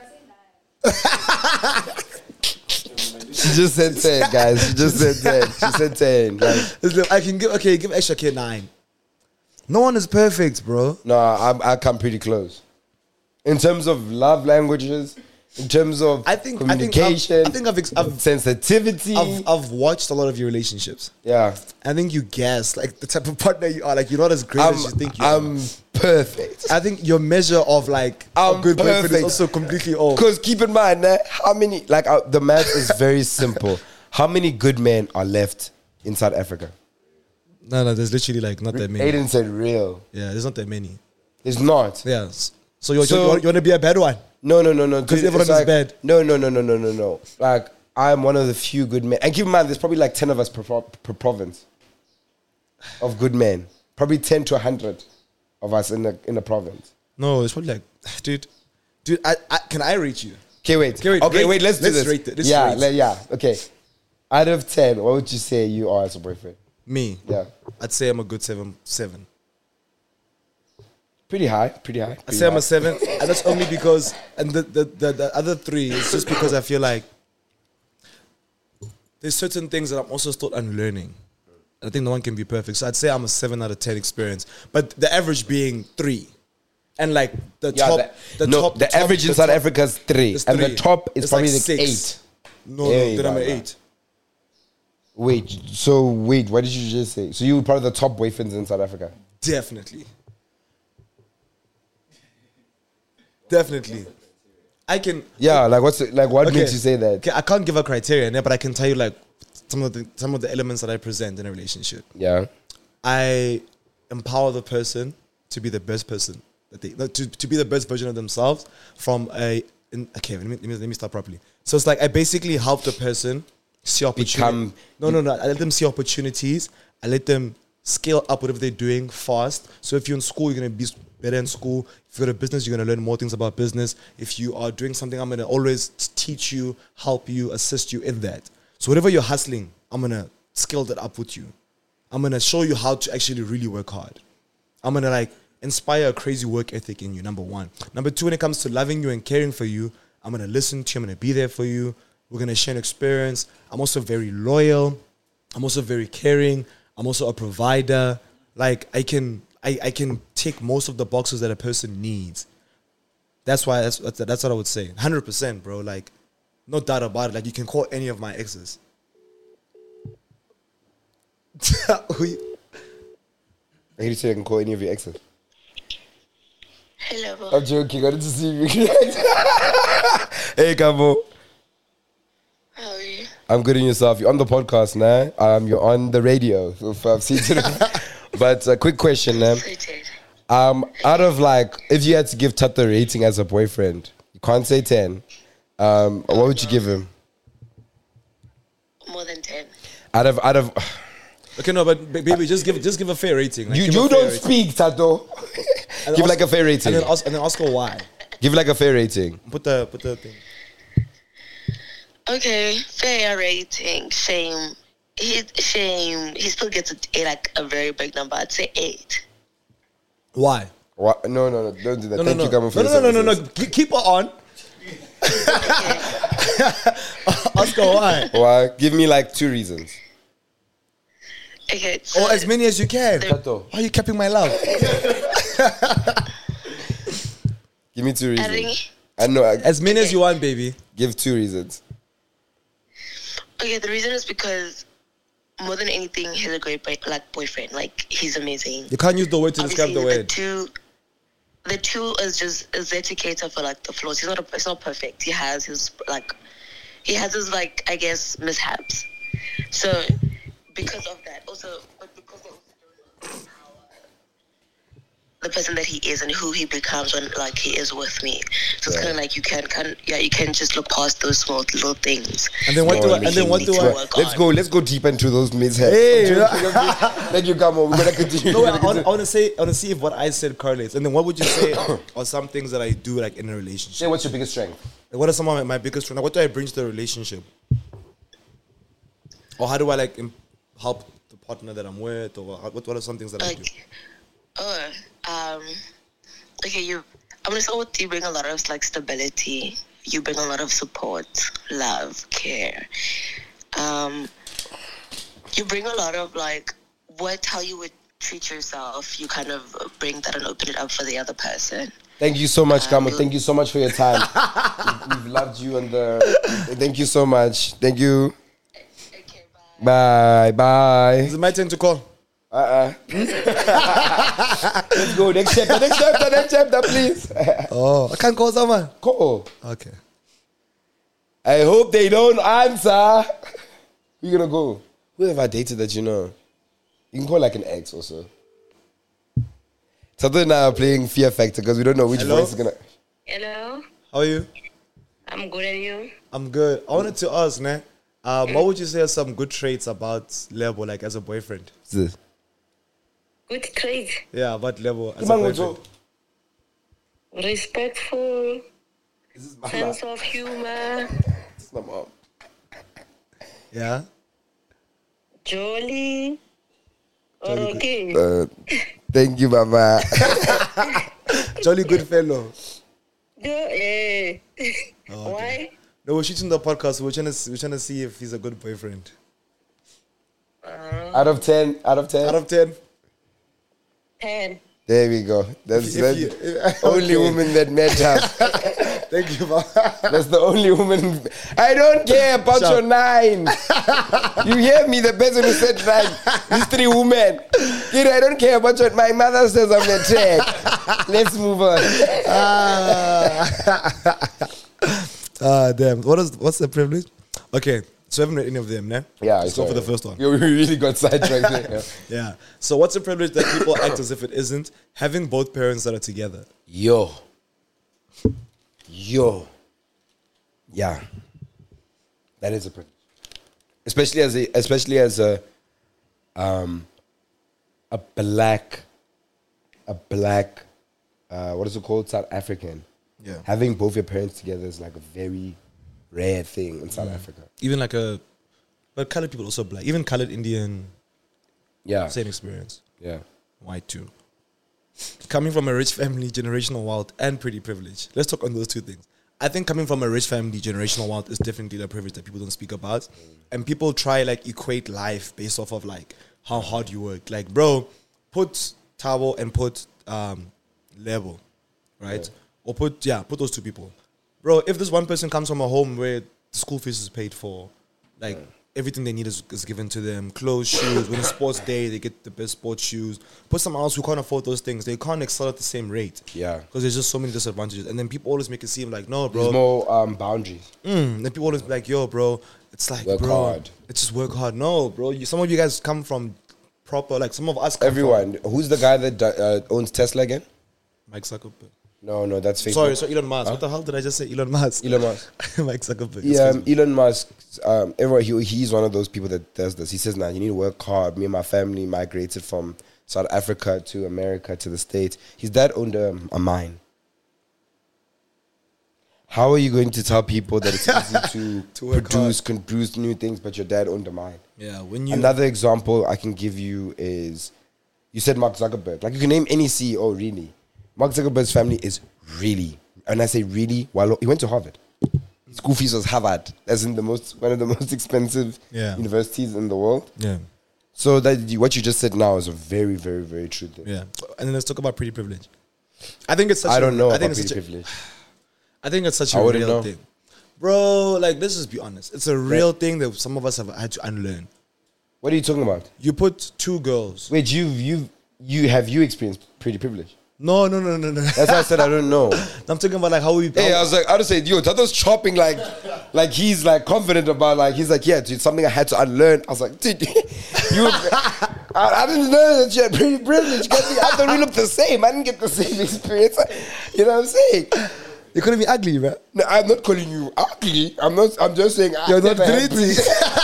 she just said ten, guys. She just said ten. She said ten. Like, Listen, I can give okay, give extra K nine. No one is perfect, bro. no, I, I come pretty close. In terms of love languages, in terms of I think communication, I think I've, I think I've, ex- I've, sensitivity. I've I've watched a lot of your relationships. yeah. I think you guess like the type of partner you are. Like you're not as great I'm, as you think you are. I'm perfect. I think your measure of like I'm a good boyfriend is perfect. also completely off. Because keep in mind, eh, how many, like, uh, the math is very simple. How many good men are left in South Africa? No, no, there's literally like not that many. Aiden said real. Yeah, there's not that many. It's not. Yeah. s- So you're, So- you you want to be a bad one? No, no, no, no. 'Cause dude, everyone it's is like- bad. No, no, no, no, no, no, no. Like, I'm one of the few good men. And keep in mind, there's probably like ten of us per, pro- per province of good men. Probably ten to one hundred of us in the, in the province. No, it's probably like, dude, dude, I, I can I rate you? Okay, wait. Okay, wait, okay, rate- wait, let's do let's this. rate it, let's yeah, rate. le- yeah, okay. Out of ten, what would you say you are as a boyfriend? Me? Yeah. I'd say I'm a good seven. Seven. Pretty high, pretty high. I pretty say I'm high. a seven, and that's only because, and the, the, the, the other three is just because I feel like there's certain things that I'm also still unlearning. I think no one can be perfect. So I'd say I'm a seven out of ten experience, but the average being three. And like the Yeah, top, the, the no, top, the, top- average in the South top Africa is three, is and the three. top is It's probably like like, six. eight. No, There no, you then I'm go, an man. eight. Wait, so wait, what did you just say? So you were part of the top boyfriends in South Africa? Definitely. Definitely. I can. Yeah, like what's it, like what Okay. makes you say that? Okay, I can't give a criteria, but I can tell you like some of the some of the elements that I present in a relationship. Yeah. I empower the person to be the best person that they no, to, to be the best version of themselves from a in, okay let me, let me let me start properly. So it's like I basically help the person see opportunities. Become- No, no, no. I let them see opportunities. I let them scale up whatever they're doing fast. So if you're in school, you're gonna be better in school. If you're at a business, you're gonna learn more things about business. If you are doing something, I'm gonna always teach you, help you, assist you in that. So whatever you're hustling, I'm gonna scale that up with you. I'm gonna show you how to actually really work hard. I'm gonna like inspire a crazy work ethic in you, number one. Number two, when it comes to loving you and caring for you, I'm gonna listen to you, I'm gonna be there for you. We're gonna share an experience. I'm also very loyal. I'm also very caring. I'm also a provider. Like I can I, I can tick most of the boxes that a person needs. That's why that's that's, that's what I would say. one hundred percent, bro. Like, no doubt about it. Like you can call any of my exes. We- I hear you say I can call any of your exes. Hello. I'm joking. I didn't see you. Hey, Kambo. How are you? I'm good in yourself. You're on the podcast now. Um, you're on the radio. If I've seen it. But a quick question, man. Excited. Um, out of like, if you had to give Tata a rating as a boyfriend, Can't say ten. Um, what would you give him? More than ten. Out of out of Okay, no, but ba- baby, just give just give a fair rating. Like, you give a you fair don't rating. speak, Tato. And Give ask- like a fair rating. And then ask, and then ask her why. Give like a fair rating. Put the put the thing. Okay, fair rating. Shame. He shame. He still gets a, a like a very big number. I'd say eight. Why? What? No, no, no, don't do that. No, Thank no, you, no. Gamu, for no, your no, no, no, no, services. no. Keep her on. Okay. Ask her why. Why? Give me like two reasons. Okay. So Or as many as you can. Tato, Why are you capping my love? give me two I reasons. think. I know. I, As many as you want, baby. give two reasons. Okay, the reason is because more than anything, he's a great boy, like boyfriend. Like he's amazing. You can't use the word to describe Obviously, the the word. two, the two is just is there to cater for like the flaws. He's not a, it's not perfect. He has his like, he has his like I guess mishaps. So because of that, also, but because of the person that he is and who he becomes when like he is with me. So it's Yeah. kind of like you can kind yeah you can just look past those small little things. And then what No, do I, and then what do I Work Let's on. go. Let's go deep into those mishaps. Hey, Thank you, Gamu. We're gonna continue. no, We're I, gonna want, I continue. want to say, I want to see if what I said correlates. And then what would you say are some things that I do like in a relationship? Say, what's your biggest strength? Like, what are some of my, my biggest strengths? Like, what do I bring to the relationship? Or how do I like im- help the partner that I'm with? Or how, what, what are some things that I do? Like, oh, um, okay, you. I'm gonna start with you. Bring a lot of like stability. You bring a lot of support, love, care. Um, you bring a lot of like what how you would treat yourself. You kind of bring that and open it up for the other person. Thank you so much, Um, Gamu. Thank you so much for your time. We've we've loved you and the. Thank you so much. Thank you. Okay, bye. Bye. Bye. Is it my turn to call? Uh-uh. Let's go. Next chapter. Next chapter. Next chapter, please. Oh, I can't call someone. Cool. Okay. I hope they don't answer. We're gonna go. Who have I dated that you know? You can call like an ex also. Tato and I are playing Fear Factor because we don't know which Hello? voice is gonna. Hello, How are you? I'm good at you. I'm good. I wanted to ask, ne? Um, what would you say are some good traits about Lebo, like as a boyfriend? What's this? Good trait, Yeah, about Lebo as a Imango boyfriend. Joe. respectful, This is my sense of humor, This is my mom. Yeah. jolly. Jolly Okay. Uh, thank you, Mama. Jolly good fellow. Good. Yeah. Oh, Why? No, we're shooting the podcast. We're trying to we're trying to see if he's a good boyfriend. Out of ten. Out of ten. Out of ten. Ten. There we go. That's, If that's you- the only okay. woman that matters. Thank you, Mom. That's the only woman. I don't care about Shut your nine. You hear me? The person who said nine. These three women. Kid, I don't care about your. My mother says I'm a track. Let's move on. Ah. Ah, damn. What is what's the privilege? Okay, so I haven't read any of them, ne? Yeah, I Let's go saw for the it. first one. Yo, we really got sidetracked there. Yeah. Yeah. So what's a privilege that people act as if it isn't? Having both parents that are together. Yo. Yo. Yeah. That is a privilege. Especially as a especially as a um a black a black uh what is it called? South African. Yeah. Having both your parents together is like a very rare thing in South Africa. Even like a, but colored people also black. Even colored Indian, Yeah. same experience. Yeah. White too. Coming from a rich family, generational wealth, and pretty privilege. Let's talk on those two things. I think coming from a rich family, generational wealth is definitely the privilege that people don't speak about. And people try like equate life based off of like how hard you work. Like, bro, put Tabo and put um Lebo, right? Yeah. Or put yeah, put those two people. Bro, if this one person comes from a home where the school fees is paid for, like everything they need is, is given to them, clothes, shoes, when it's sports day, they get the best sports shoes. Put someone else who can't afford those things, they can't excel at the same rate. Yeah. Because there's just so many disadvantages. And then people always make it seem like, no, There's bro. more um boundaries. Mm, then people always be like, yo, bro, it's like, Work bro, hard. it's just work hard. No, bro, you, some of you guys come from proper, like some of us come Everyone. Who's the guy that uh, owns Tesla again? from Mike Zuckerberg. No, no, that's Facebook. Sorry, so Elon Musk. Huh? What the hell did I just say? Elon Musk. Elon Musk. Mike Zuckerberg. Yeah, um, Excuse me. Elon Musk. Um, everyone, he, he's one of those people that does this. He says, "Nah, you need to work hard." Me and my family migrated from South Africa to America to the States. His dad owned a, a mine. How are you going to tell people that it's easy to, To work produce, can produce new things, but your dad owned a mine? Yeah, when you Another example I can give you is, you said Mark Zuckerberg. Like, you can name any C E O, really. Mark Zuckerberg's family is really, and I say really, while he went to Harvard. His school fees was Harvard, as in the most one of the most expensive Yeah. universities in the world. yeah, So that you- what you just said now is a very, very, very true thing. yeah, and then let's talk about pretty privilege. I think it's such I a- don't know I about think it's pretty such a, privilege. I think it's such I a wouldn't real know. thing, bro. Like, let's just be honest. It's a real thing that some of us have had to unlearn. What are you talking about? You put two girls. Wait, you you you have you experienced pretty privilege? No, no, no, no, no. That's why I said I don't know. I'm talking about like how we. Hey, I was like, I would say, yo, Tato's chopping like, like he's like confident about like he's like, yeah, dude, something I had to unlearn. I was like, dude, you, I, I didn't know that you had pretty privilege. I thought we looked the same. I didn't get the same experience. You know what I'm saying? You couldn't be ugly, man. No, I'm not calling you ugly. I'm not. I'm just saying I You're not never had pretty.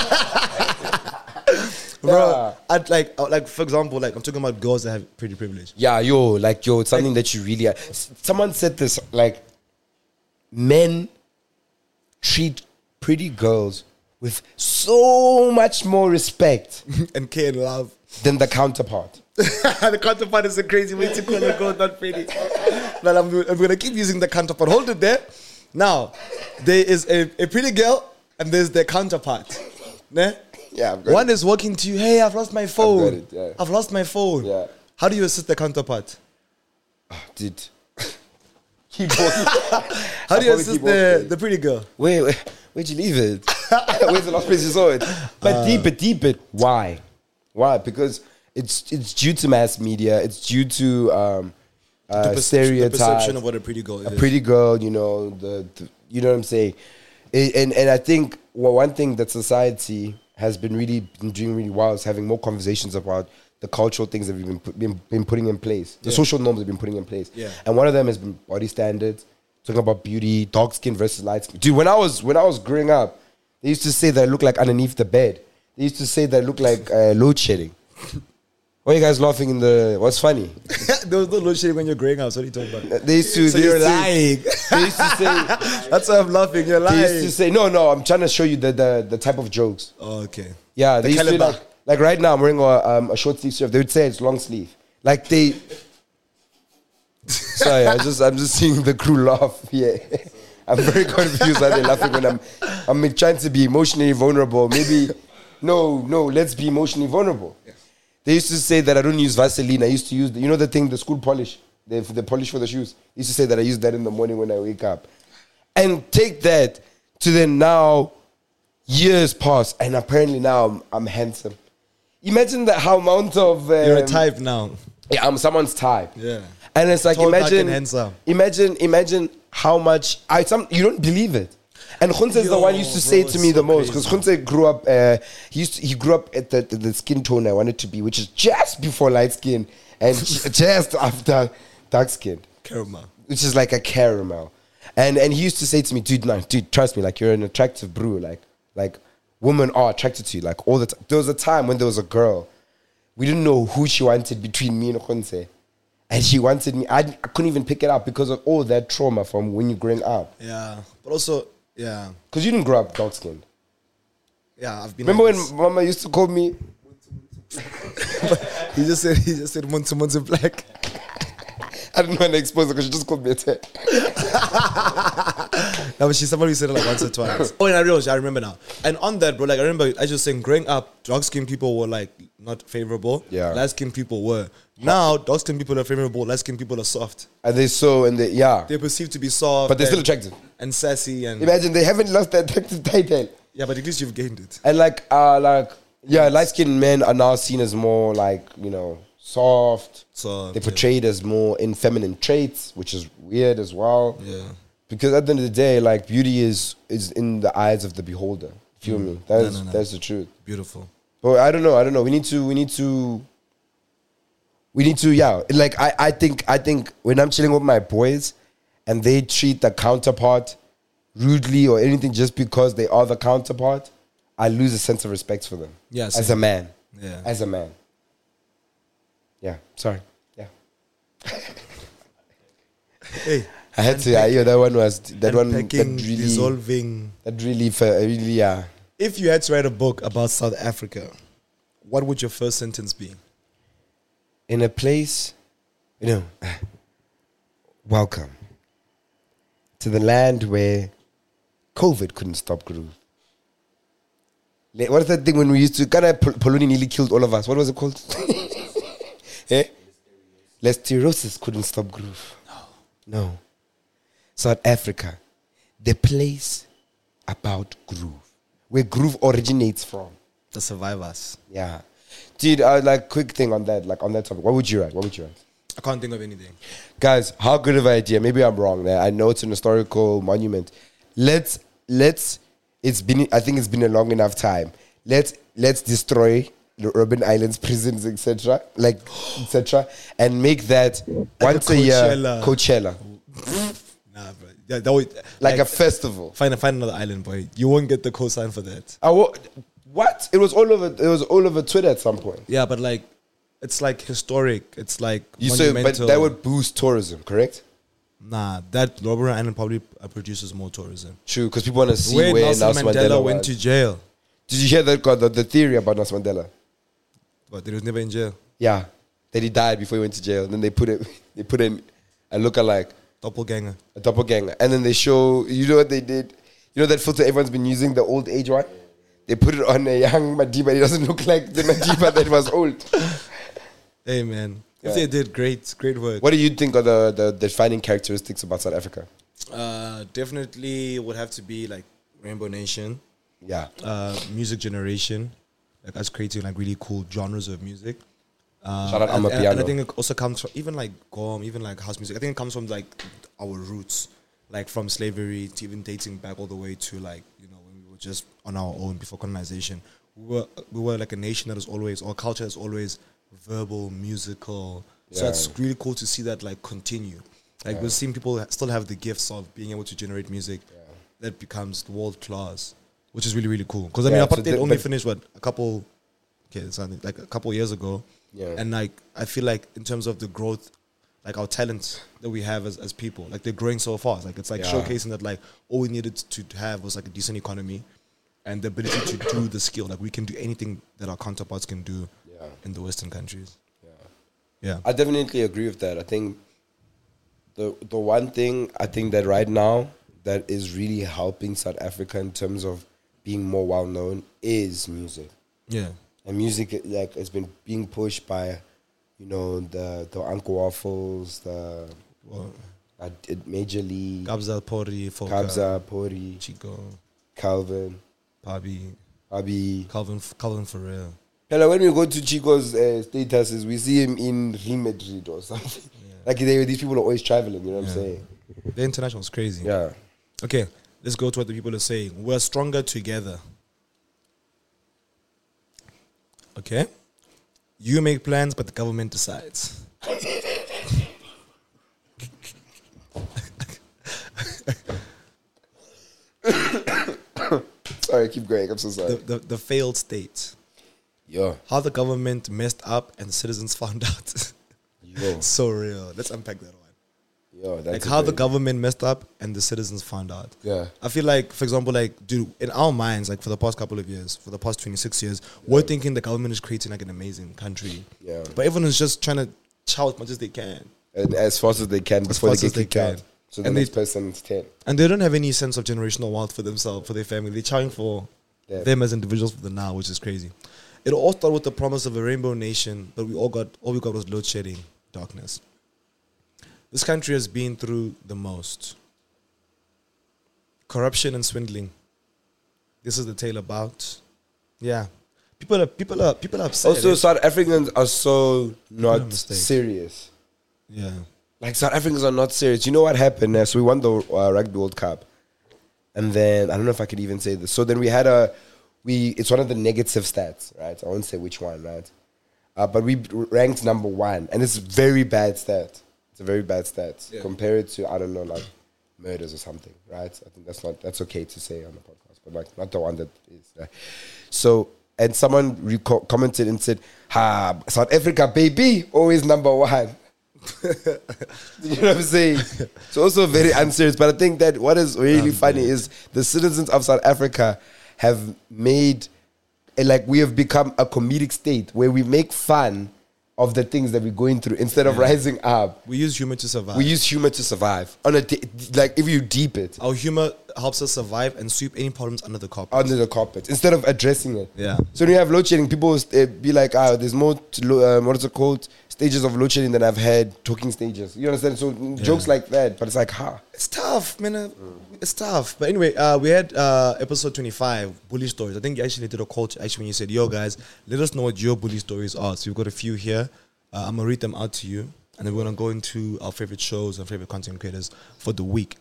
Bro, Yeah. I'd like, uh, like for example, like I'm talking about girls that have pretty privilege. Yeah, yo, like yo, it's something that you really. S- Someone said this, like, men treat pretty girls with so much more respect And care and love. than the counterpart. The counterpart is a crazy way to call a girl not pretty. But I'm, I'm gonna keep using the counterpart. Hold it there. Now, there is a, a pretty girl and there's the counterpart. Ne? Yeah, I've got One it. is walking to you, hey, I've lost my phone. it, yeah. I've lost my phone. Yeah. How do you assist the counterpart? Did keep walking. How do you probably assist keep the, walking. the pretty girl? Wait, wait, where'd you leave it? Where's the last place you saw it? But Uh. deep it, deep it. Why? Why? Because it's it's due to mass media. It's due to um, uh, The, percep- the stereotypes. perception of what a pretty girl is. A pretty girl, you know, the, the you know what I'm saying. It, and and I think well, one thing that society has been really been doing really well is having more conversations about the cultural things that we've been, put, been, been putting in place, the Yeah. social norms we've been putting in place. Yeah. And one of them has been body standards, talking about beauty, dark skin versus light skin. Dude, when I was when I was growing up, they used to say that I look like underneath the bed. They used to say that I look like uh, load shedding. Why are you guys laughing in the? What's funny? There was no load shedding when you're growing up. So what are you talking about? They used to. So they you're used to- lying. They used to say. That's why I'm laughing. You're They lying. used to say no, no. I'm trying to show you the the, the type of jokes. Oh, okay. Yeah, they The used to caliber. like like right now I'm wearing a, um, a short sleeve shirt. They would say it's long sleeve. Like they. Sorry, I just I'm just seeing the crew laugh. Yeah, I'm very confused why they're laughing when I'm I'm trying to be emotionally vulnerable. Maybe no, no. Let's be emotionally vulnerable. They used to say that I don't use Vaseline. I used to use the, you know the thing, the school polish, the the polish for the shoes. They used to say that I use that in the morning when I wake up, and take that to then now. Years pass, and apparently now I'm, I'm handsome. Imagine that how amount of um, You're a type now. Yeah, I'm someone's type. Yeah. And it's like Tall, dark, imagine, and handsome. imagine, imagine how much I some you don't believe it. And Khunse is the Yo, one who used to bro, say it's to me so the most because crazy. Khunse grew up. Uh, he used to, he grew up at the, the, the skin tone I wanted to be, which is just before light skin and j- just after dark skin, Caramel. which is like a caramel. And and he used to say to me, dude, no, dude, trust me, like you're an attractive brew, like like. Women are attracted to you, like all the time. There was a time when there was a girl, we didn't know who she wanted between me and Khunse. And she wanted me, I, I couldn't even pick it up because of all that trauma from when you're growing up. Yeah. But also, yeah. Because you didn't grow up dark skinned. Yeah, I've been. Remember like when this. Mama used to call me? he just said he just said Monte Monte Black. I didn't want to expose her because she just called me a ten. No, but she's somebody who said it like once or twice. Oh, and I realized, I remember now. And on that, bro, like I remember, I just saying, growing up, dark skinned people were like not favorable. Yeah. Light skinned people were. Now, dark skinned people are favorable. Light skinned people are soft. And they so, and they, yeah. They're perceived to be soft, But they're still and- attractive. and sassy, and Imagine they haven't lost that attractive title. yeah, but at least you've gained it. And like, uh, like, yeah, light skinned men are now seen as more like, you know, soft. So They're portrayed as more in feminine traits, which is weird as well. yeah, Because at the end of the day, like beauty is is in the eyes of the beholder. Feel me? That's no, no. that's the truth. beautiful. But I don't know. I don't know. We need to. We need to. We need to. Yeah. Like I. I think. I think when I'm chilling with my boys, and they treat the counterpart rudely or anything just because they are the counterpart, I lose a sense of respect for them. Yeah, as same. a man. Yeah. As a man. Yeah, sorry. Yeah. Hey, I had to. I, yeah, that one was that one that unpacking, really dissolving. that really fe- really yeah. If you had to write a book about South Africa, what would your first sentence be? In a place, you know, welcome to the land where COVID couldn't stop groove. Le- What is that thing when we used to? Kind of Poloni nearly killed all of us. What was it called? Eh? Listeriosis couldn't stop groove. No. No. South Africa, the place about groove, where groove originates from. The survivors. Yeah. Dude, uh, like, quick thing on that, like, on that topic. What would you write? What would you write? I can't think of anything. Guys, how good of an idea. Maybe I'm wrong there. I know it's an historical monument. Let's, let's, it's been, I think it's been a long enough time. Let's, let's destroy the Robben Island's prisons, et cetera, like, et cetera, and make that once a year Coachella. Coachella. Nah, bro. Yeah, that would, Like, a festival. Find, find another island, boy. You won't get the cosign for that. I wa- what? It was all over, it was all over Twitter at some point. Yeah, but like, it's like historic. It's like You say, but monumental. that would boost tourism, correct? Nah, that Robben Island probably uh, produces more tourism. True, because people want to see Where where Nelson Nelson Mandela, Mandela, went was. to jail, Did you hear that? God, the, the theory about Nelson Mandela? but he was never in jail. Yeah, that he died before he went to jail. And then they put it, they put in a lookalike, Doppelganger. a doppelganger, and then they show. You know what they did? You know that filter everyone's been using, the old age one. They put it on a young Madiba. It doesn't look like the Madiba that was old. Hey, man. If Yeah. they did, great, great work. What do you think are the, the defining characteristics about South Africa? Uh, definitely would have to be like Rainbow Nation, Yeah, uh, music generation, like us creating like really cool genres of music. Uh, Shout out and, and, and I Amapiano. think it also comes from even like Gom, even like house music. I think it comes from like our roots, like from slavery to even dating back all the way to like you know when we were just on our own before colonization. We were we were like a nation that is always, or culture is always verbal, musical. So Yeah. it's really cool to see that like continue. Like Yeah. we're seeing people ha- still have the gifts of being able to generate music that becomes world class, which is really really cool. Because I Yeah, mean, so apartheid the- only but- finished what a couple, okay, it's not- like a couple years ago, Yeah. and like I feel like in terms of the growth, like our talents that we have as, as people, like they're growing so fast. Like it's like Yeah. showcasing that like all we needed to have was like a decent economy, and the ability to do the skill. Like we can do anything that our counterparts can do Yeah. in the Western countries. yeah. Yeah, I definitely agree with that. I think the the one thing I think that right now that is really helping South Africa in terms of being more well known is music. yeah, And music like has been being pushed by, you know, the the Uncle Waffles, the well, uh, Major League, Kabza Pori, Foka, Kabza, Pori, Chico, Calvin, Pabi, Abi. Calvin, Calvin Ferrer. Hello, when we go to Chico's uh, statuses, we see him in Real Madrid or something. Like they, these people are always traveling. You know what I'm Yeah. saying? The international is crazy. Yeah. Okay, let's go to what the people are saying. We're stronger together. Okay? You make plans, but the government decides. Sorry, keep going. I'm so sorry. The, the, the failed state. Yo, How the government messed up and citizens found out. yo, So real. Let's unpack that one. yo. That's Like a how the great- government messed up and the citizens found out. Yeah. I feel like, for example, like, dude, in our minds, like for the past couple of years, for the past twenty-six years, we're thinking the government is creating like an amazing country. Yeah. But everyone is just trying to chow as much as they can. And as fast as they can As before they fast get as they kicked out. can. So the And next they- person is ten. And they don't have any sense of generational wealth for themselves, for their family. They're chowing for Yeah. them as individuals for the now, which is crazy. It all started with the promise of a rainbow nation, but we all got, all we got was load shedding, darkness. This country has been through the most. Corruption and swindling. This is the tale about. Yeah. People are, people are, people are upset. Also, eh? South Africans are so not mistake. serious. Yeah. Like South Africans are not serious. You know what happened? Uh, so we won the uh, Rugby World Cup, and then I don't know if I could even say this. So then we had a, we it's one of the negative stats, right? I won't say which one, right? Uh, but we ranked number one, and it's a very bad stat. It's a very bad stat. Yeah. Compare it to I don't know, like murders or something, right? I think that's not that's okay to say on the podcast, but like not the one that is. Uh, so and someone reco- commented and said, "Ha, South Africa, baby, always number one." You know what I'm saying? It's also very unserious, but I think that what is really funny is the citizens of South Africa have made, like, we have become a comedic state where we make fun of the things that we're going through instead of Yeah. rising up. We use humor to survive. We use humor to survive. On a di- like if you deep it Our humor helps us survive and sweep any problems under the carpet. under the carpet instead of addressing it. Yeah. So when you have load shedding, people will uh, be like, "Ah, there's more to lo- uh, what is it called? Stages of load shedding than I've had talking stages." You understand? So mm, jokes like that, but it's like, ha. It's tough, man. uh, It's tough. But anyway, uh, we had uh, episode twenty-five, bully stories. I think you actually did a call to action when you said, yo, guys, let us know what your bully stories are. So we've got a few here. Uh, I'm going to read them out to you. And then we're going to go into our favorite shows and favorite content creators for the week.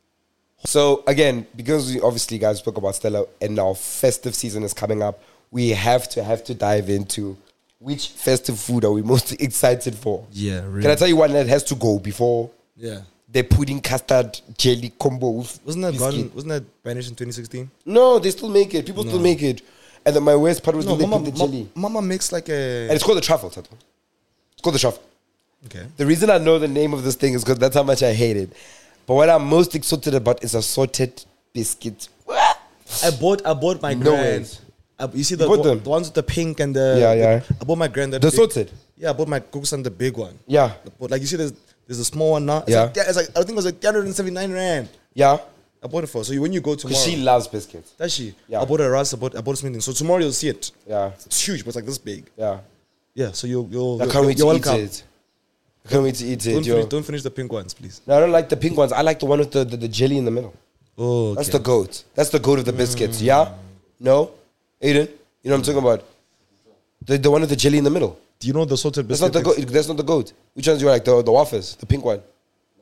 So again, because we obviously guys spoke about Stella and our festive season is coming up, we have to have to dive into which festive food are we most excited for. Yeah, really. Can I tell you one that has to go before Yeah. the pudding custard jelly combo? with Wasn't that biscuit? gone? Wasn't that banished in twenty sixteen? No, they still make it. People still make it. And then my worst part was No, when they Mama, put the Ma- jelly. Mama makes like a... And it's called the truffle, Tato. It's called the truffle. Okay. The reason I know the name of this thing is because that's how much I hate it. But what I'm most excited about is assorted biscuits. I bought I bought my No grand. ways. I, you see the, You bought the, them? the ones with the pink and the... Yeah, yeah. the- I bought my grand. that The big- sorted? Yeah, I bought my cooks and the big one. Yeah. But like you see, there's there's a small one now. It's Yeah. Like, yeah, it's like I think it was like three hundred seventy-nine rand. Yeah. I bought it for. So you, when you go tomorrow, Because she loves biscuits. does she? Yeah. I bought a rice. I bought I bought something. So tomorrow you'll see it. Yeah. It's huge, but it's like this big. Yeah. Yeah. So you'll you'll. I you're, can't wait to you're eat welcome. it. I can't wait to eat it, Don't yo. finish, don't finish the pink ones, please. No, I don't like the pink ones. I like the one with the, the, the jelly in the middle. Oh, That's okay. the goat. That's the goat of the biscuits. Yeah? No? Aiden? You know what I'm talking about? The, the one with the jelly in the middle. Do you know the sorted That's biscuit? not the goat. That's not the goat. Which ones do you like? The, the waffles? The pink one?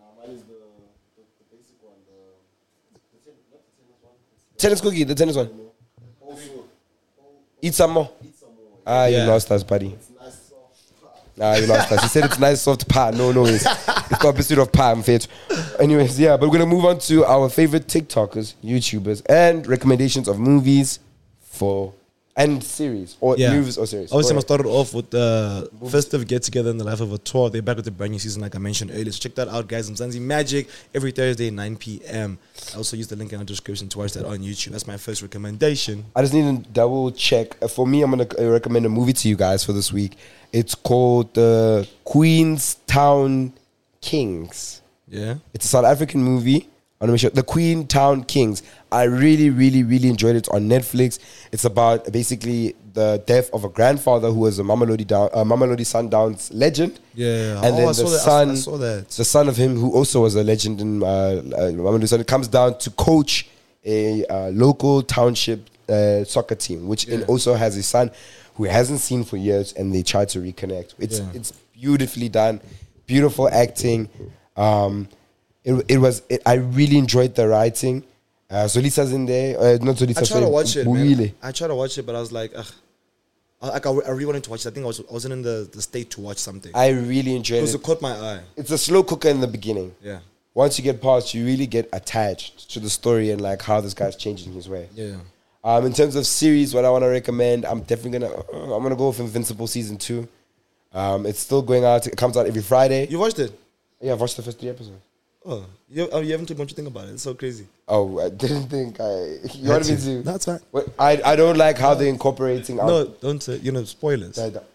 Tennis cookie, the tennis one. Eat some more. Ah, you Yeah. lost us, buddy. Nah, you lost us. You said it's nice soft pie. No, no, it's, it's the opposite of pie, I'm fit. Anyways, yeah, but we're going to move on to our favorite TikTokers, YouTubers, and recommendations of movies for, and series, or Yeah. movies or series. Obviously, I Alright. started off with the festive get together in the life of a tour. They're back with the brand new season, like I mentioned earlier. So check that out, guys. Mzansi Magic every Thursday, nine p.m. I also use the link in the description to watch that on YouTube. That's my first recommendation. I just need to double check. Uh, For me, I'm going to recommend a movie to you guys for this week. It's called The Queenstown Kings. Yeah. It's a South African movie. I want to make sure. The Queenstown Kings. I really, really, really enjoyed it. It's on Netflix. It's about basically the death of a grandfather who was a Mamelodi, Down, uh, Mamelodi Sundowns legend. Yeah. And Oh, then I the saw that. I saw- son, I saw that. the son of him, who also was a legend in uh, uh, Mamelodi Sundowns, comes down to coach a uh, local township uh, soccer team, which Yeah. also has a son who he hasn't seen for years, and they try to reconnect. It's Yeah. it's beautifully done, beautiful acting. Um, it it was. It, I really enjoyed the writing. Uh, Zolisa's in there. Uh, not Zolisa. I tried sorry, to watch it, man. Bubile. I tried to watch it, but I was like, ugh. I, like, I, I really wanted to watch it. I think I, was, I wasn't in the, the state to watch something. I really enjoyed Because it. it caught my eye. It's a slow cooker in the beginning. Yeah. Once you get past, you really get attached to the story and like how this guy's changing his way. Yeah. Um, in terms of series, what I want to recommend, I'm definitely gonna uh, I'm gonna go with Invincible season two. Um, it's still going out. It comes out every Friday. You watched it? Yeah, I've watched the first three episodes. Oh, you, oh, you haven't told me what you think about it. It's so crazy. Oh, I didn't think I. You want me to? No, it's fine. What, I I don't like how they're incorporating. No, Out, don't say, you know, spoilers. the- They're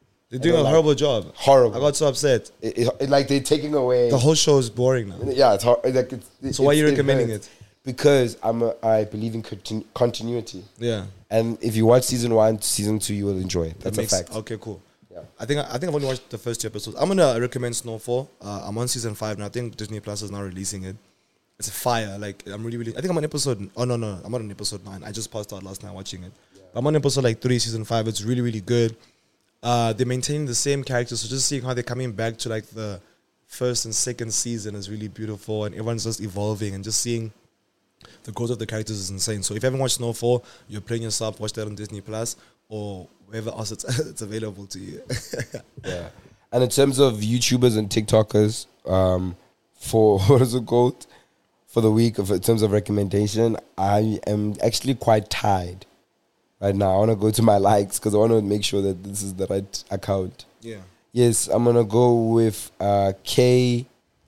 I doing don't a like- horrible job. Horrible. I got so upset. it, it, it- like they're taking away. The whole show is boring now. Yeah, it's hard. Like it's, it- So why are you it's- recommending hurts. it? Because I'm a, I believe in continu- continuity, Yeah. and if you watch season one, season two, you will enjoy it. That That's a makes- fact. Okay, cool. Yeah. I think I think I've only watched the first two episodes. I'm gonna recommend Snowfall. Uh, I'm on season five now. I think Disney Plus is now releasing it. It's a fire. Like I'm really, really. I think I'm on episode. Oh no, no, I'm not on episode nine. I just passed out last night watching it. But I'm on episode like three, season five. It's really, really good. Uh, they're maintaining the same characters, so just seeing how they're coming back to like the first and second season is really beautiful, and everyone's just evolving and just seeing the growth of the characters is insane. So if you haven't watched Snowfall, you're playing yourself. Watch that on Disney Plus or wherever else it's, it's available to you. Yeah. And in terms of YouTubers and TikTokers, um, for what is it called? for the week of in terms of recommendation, I am actually quite tired right now. I want to go to my likes because I want to make sure that this is the right account. Yeah. Yes, I'm gonna go with uh, K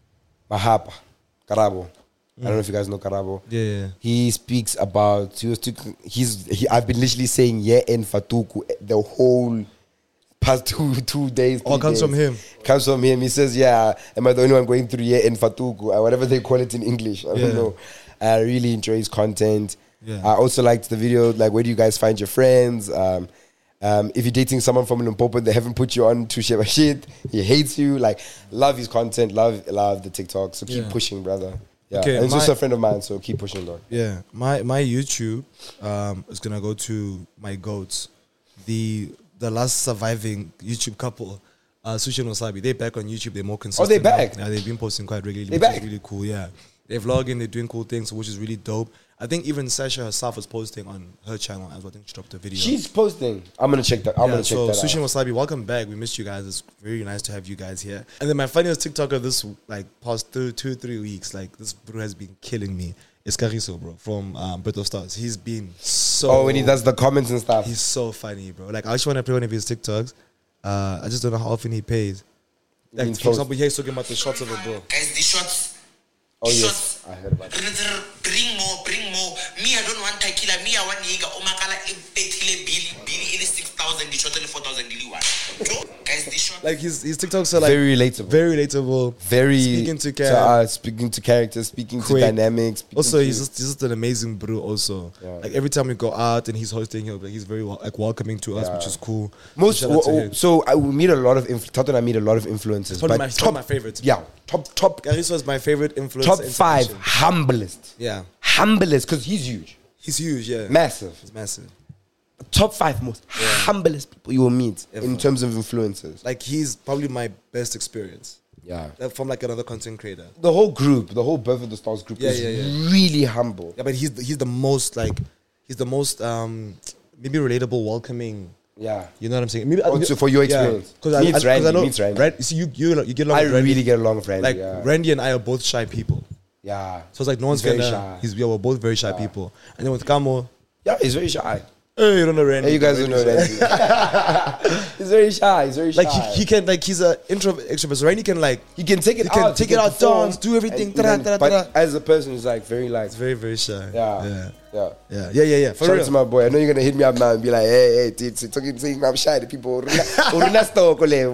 Mahapa Karabo. I don't know if you guys know Karabo. Yeah, yeah. He speaks about he was talking, he's he, I've been literally saying yeah in Fatuku the whole past two two days. All comes days. from him. Comes from him. He says, "Yeah, am I the only one going through yeah in Fatuku or whatever they call it in English?" I Yeah. don't know. I really enjoy his content. Yeah. I also liked the video. Like, where do you guys find your friends? Um, um, if you're dating someone from Limpopo, they haven't put you on to share shit. He hates you. Like, love his content. Love love the TikTok. So keep Yeah. pushing, brother. Yeah, Okay, and he's my- just a friend of mine. So keep pushing, dog. Yeah, my my YouTube um, is gonna go to my goats, the the last surviving YouTube couple, uh, Sushi and Wasabi. They're back on YouTube. They're more consistent. Oh, they back? now. Yeah, they've been posting quite regularly. They which back? is really cool. Yeah, they're vlogging. They're doing cool things, which is really dope. I think even Sasha herself was posting on her channel as well. I think she dropped a video. She's posting. I'm gonna check that. I'm yeah, gonna check so that Sushi and out. Wasabi, welcome back. We missed you guys. It's very nice to have you guys here. And then my funniest TikToker this like past two, two, three weeks, like this bro has been killing me. It's Kariso, bro, from um, Birth of Stars. He's been so. Oh, when he does the comments and stuff. He's so funny, bro. Like I just want to play one of his TikToks. Uh, I just don't know how often he pays. Like means for post. example, he's talking about the shots of a bro. Guys, the shots. Oh the yes, shots. I heard about it. Bring more, bring more. Me, I don't want tequila. Me, I want Yiga. Omakala, Betile, Billy, Billy, it is six thousand. The shot, four thousand. Guys, the shot. Like his his TikToks are like Very relatable. very relatable. Very speaking to to character. us, speaking to characters, speaking Quick. to dynamics. speaking Also, to- he's just, he's just an amazing bro. Also, Yeah. like every time we go out and he's hosting, he'll be, he's very wel- like welcoming to us, Yeah. which is cool. most. So shout out to w- him. so I we meet a lot of inf- Tato and I meet a lot of influencers. Probably But my, he's top, probably my favorite. yeah, top top Kariso is my favorite influencer. top in five fashion. humblest. Yeah, Humblest because he's huge, he's huge. Yeah, massive. He's massive. Top five most humblest people you will meet Ever. in terms of influencers. Like he's probably my best experience. Yeah, Like, from like another content creator. the whole group, the whole Birth of the Stars group Yeah, is yeah, yeah. really humble. Yeah, but he's the, he's the most like he's the most um maybe relatable, welcoming. Yeah. You know what I'm saying? Maybe Oh, so for your experience. because I, Meets I, 'cause Randy, I know meets Randy. Ran- you see, you you you get along I with Randy. really get along with Randy. like yeah. Randy and I are both shy people. yeah. So it's like no one's He's very gonna. shy. He's yeah, we're both very shy people. And then with Kamo, Yeah, he's very shy. hey, you don't know Randy. Hey, you guys don't know Randy's- that. He's very shy. He's very shy. Like he, he can like he's a introvert extrovert. So Randy can like He can take it he can out. take he it can out, perform, dance, do everything, and- ta-da, and then- ta-da, but ta-da. as a person, he's like very like. It's very very shy. Yeah. yeah, Yeah. yeah, yeah, yeah. yeah. For Shout out real. to my boy. I know you're gonna hit me up now and be like, hey, hey, dude, so talking saying I'm shy. The people urina stoko levo.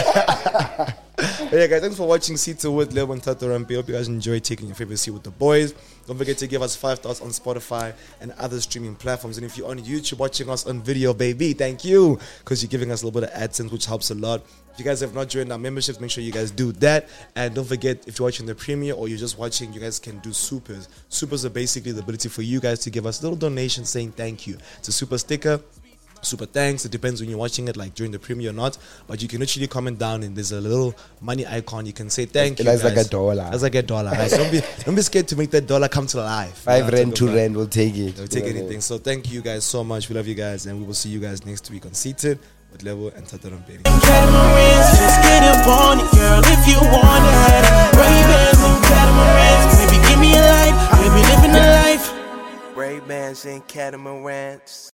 But yeah, guys, thanks for watching Sita with Leo and Tato Rampe. Hope you guys enjoyed taking your favorite seat with the boys. Don't forget to give us five stars on Spotify and other streaming platforms. And if you're on YouTube watching us on video, baby, thank you, because you're giving us a little bit of AdSense, which helps a lot. If you guys have not joined our memberships, make sure you guys do that. And don't forget, if you're watching the premiere or you're just watching, you guys can do supers. Supers are basically the ability for you guys to give us little donations saying thank you. It's a super sticker. Super thanks. It depends when you're watching it, like during the premiere or not. But you can literally comment down and there's a little money icon. You can say thank you. That's like guys. a dollar. That's like a dollar. Guys. Don't be don't be scared to make that dollar come to life. Five You know, rand, talk two about- rand, we'll take it. We'll take You know what I anything. mean? So thank you guys so much. We love you guys, and we will see you guys next week on Seated with Levo and Tataram Baby. Catamarans, just get up on it, girl, if you want it. Ray-Bans and catamarans, baby, give me a life, baby, living a life. Ray-Bans and catamarans.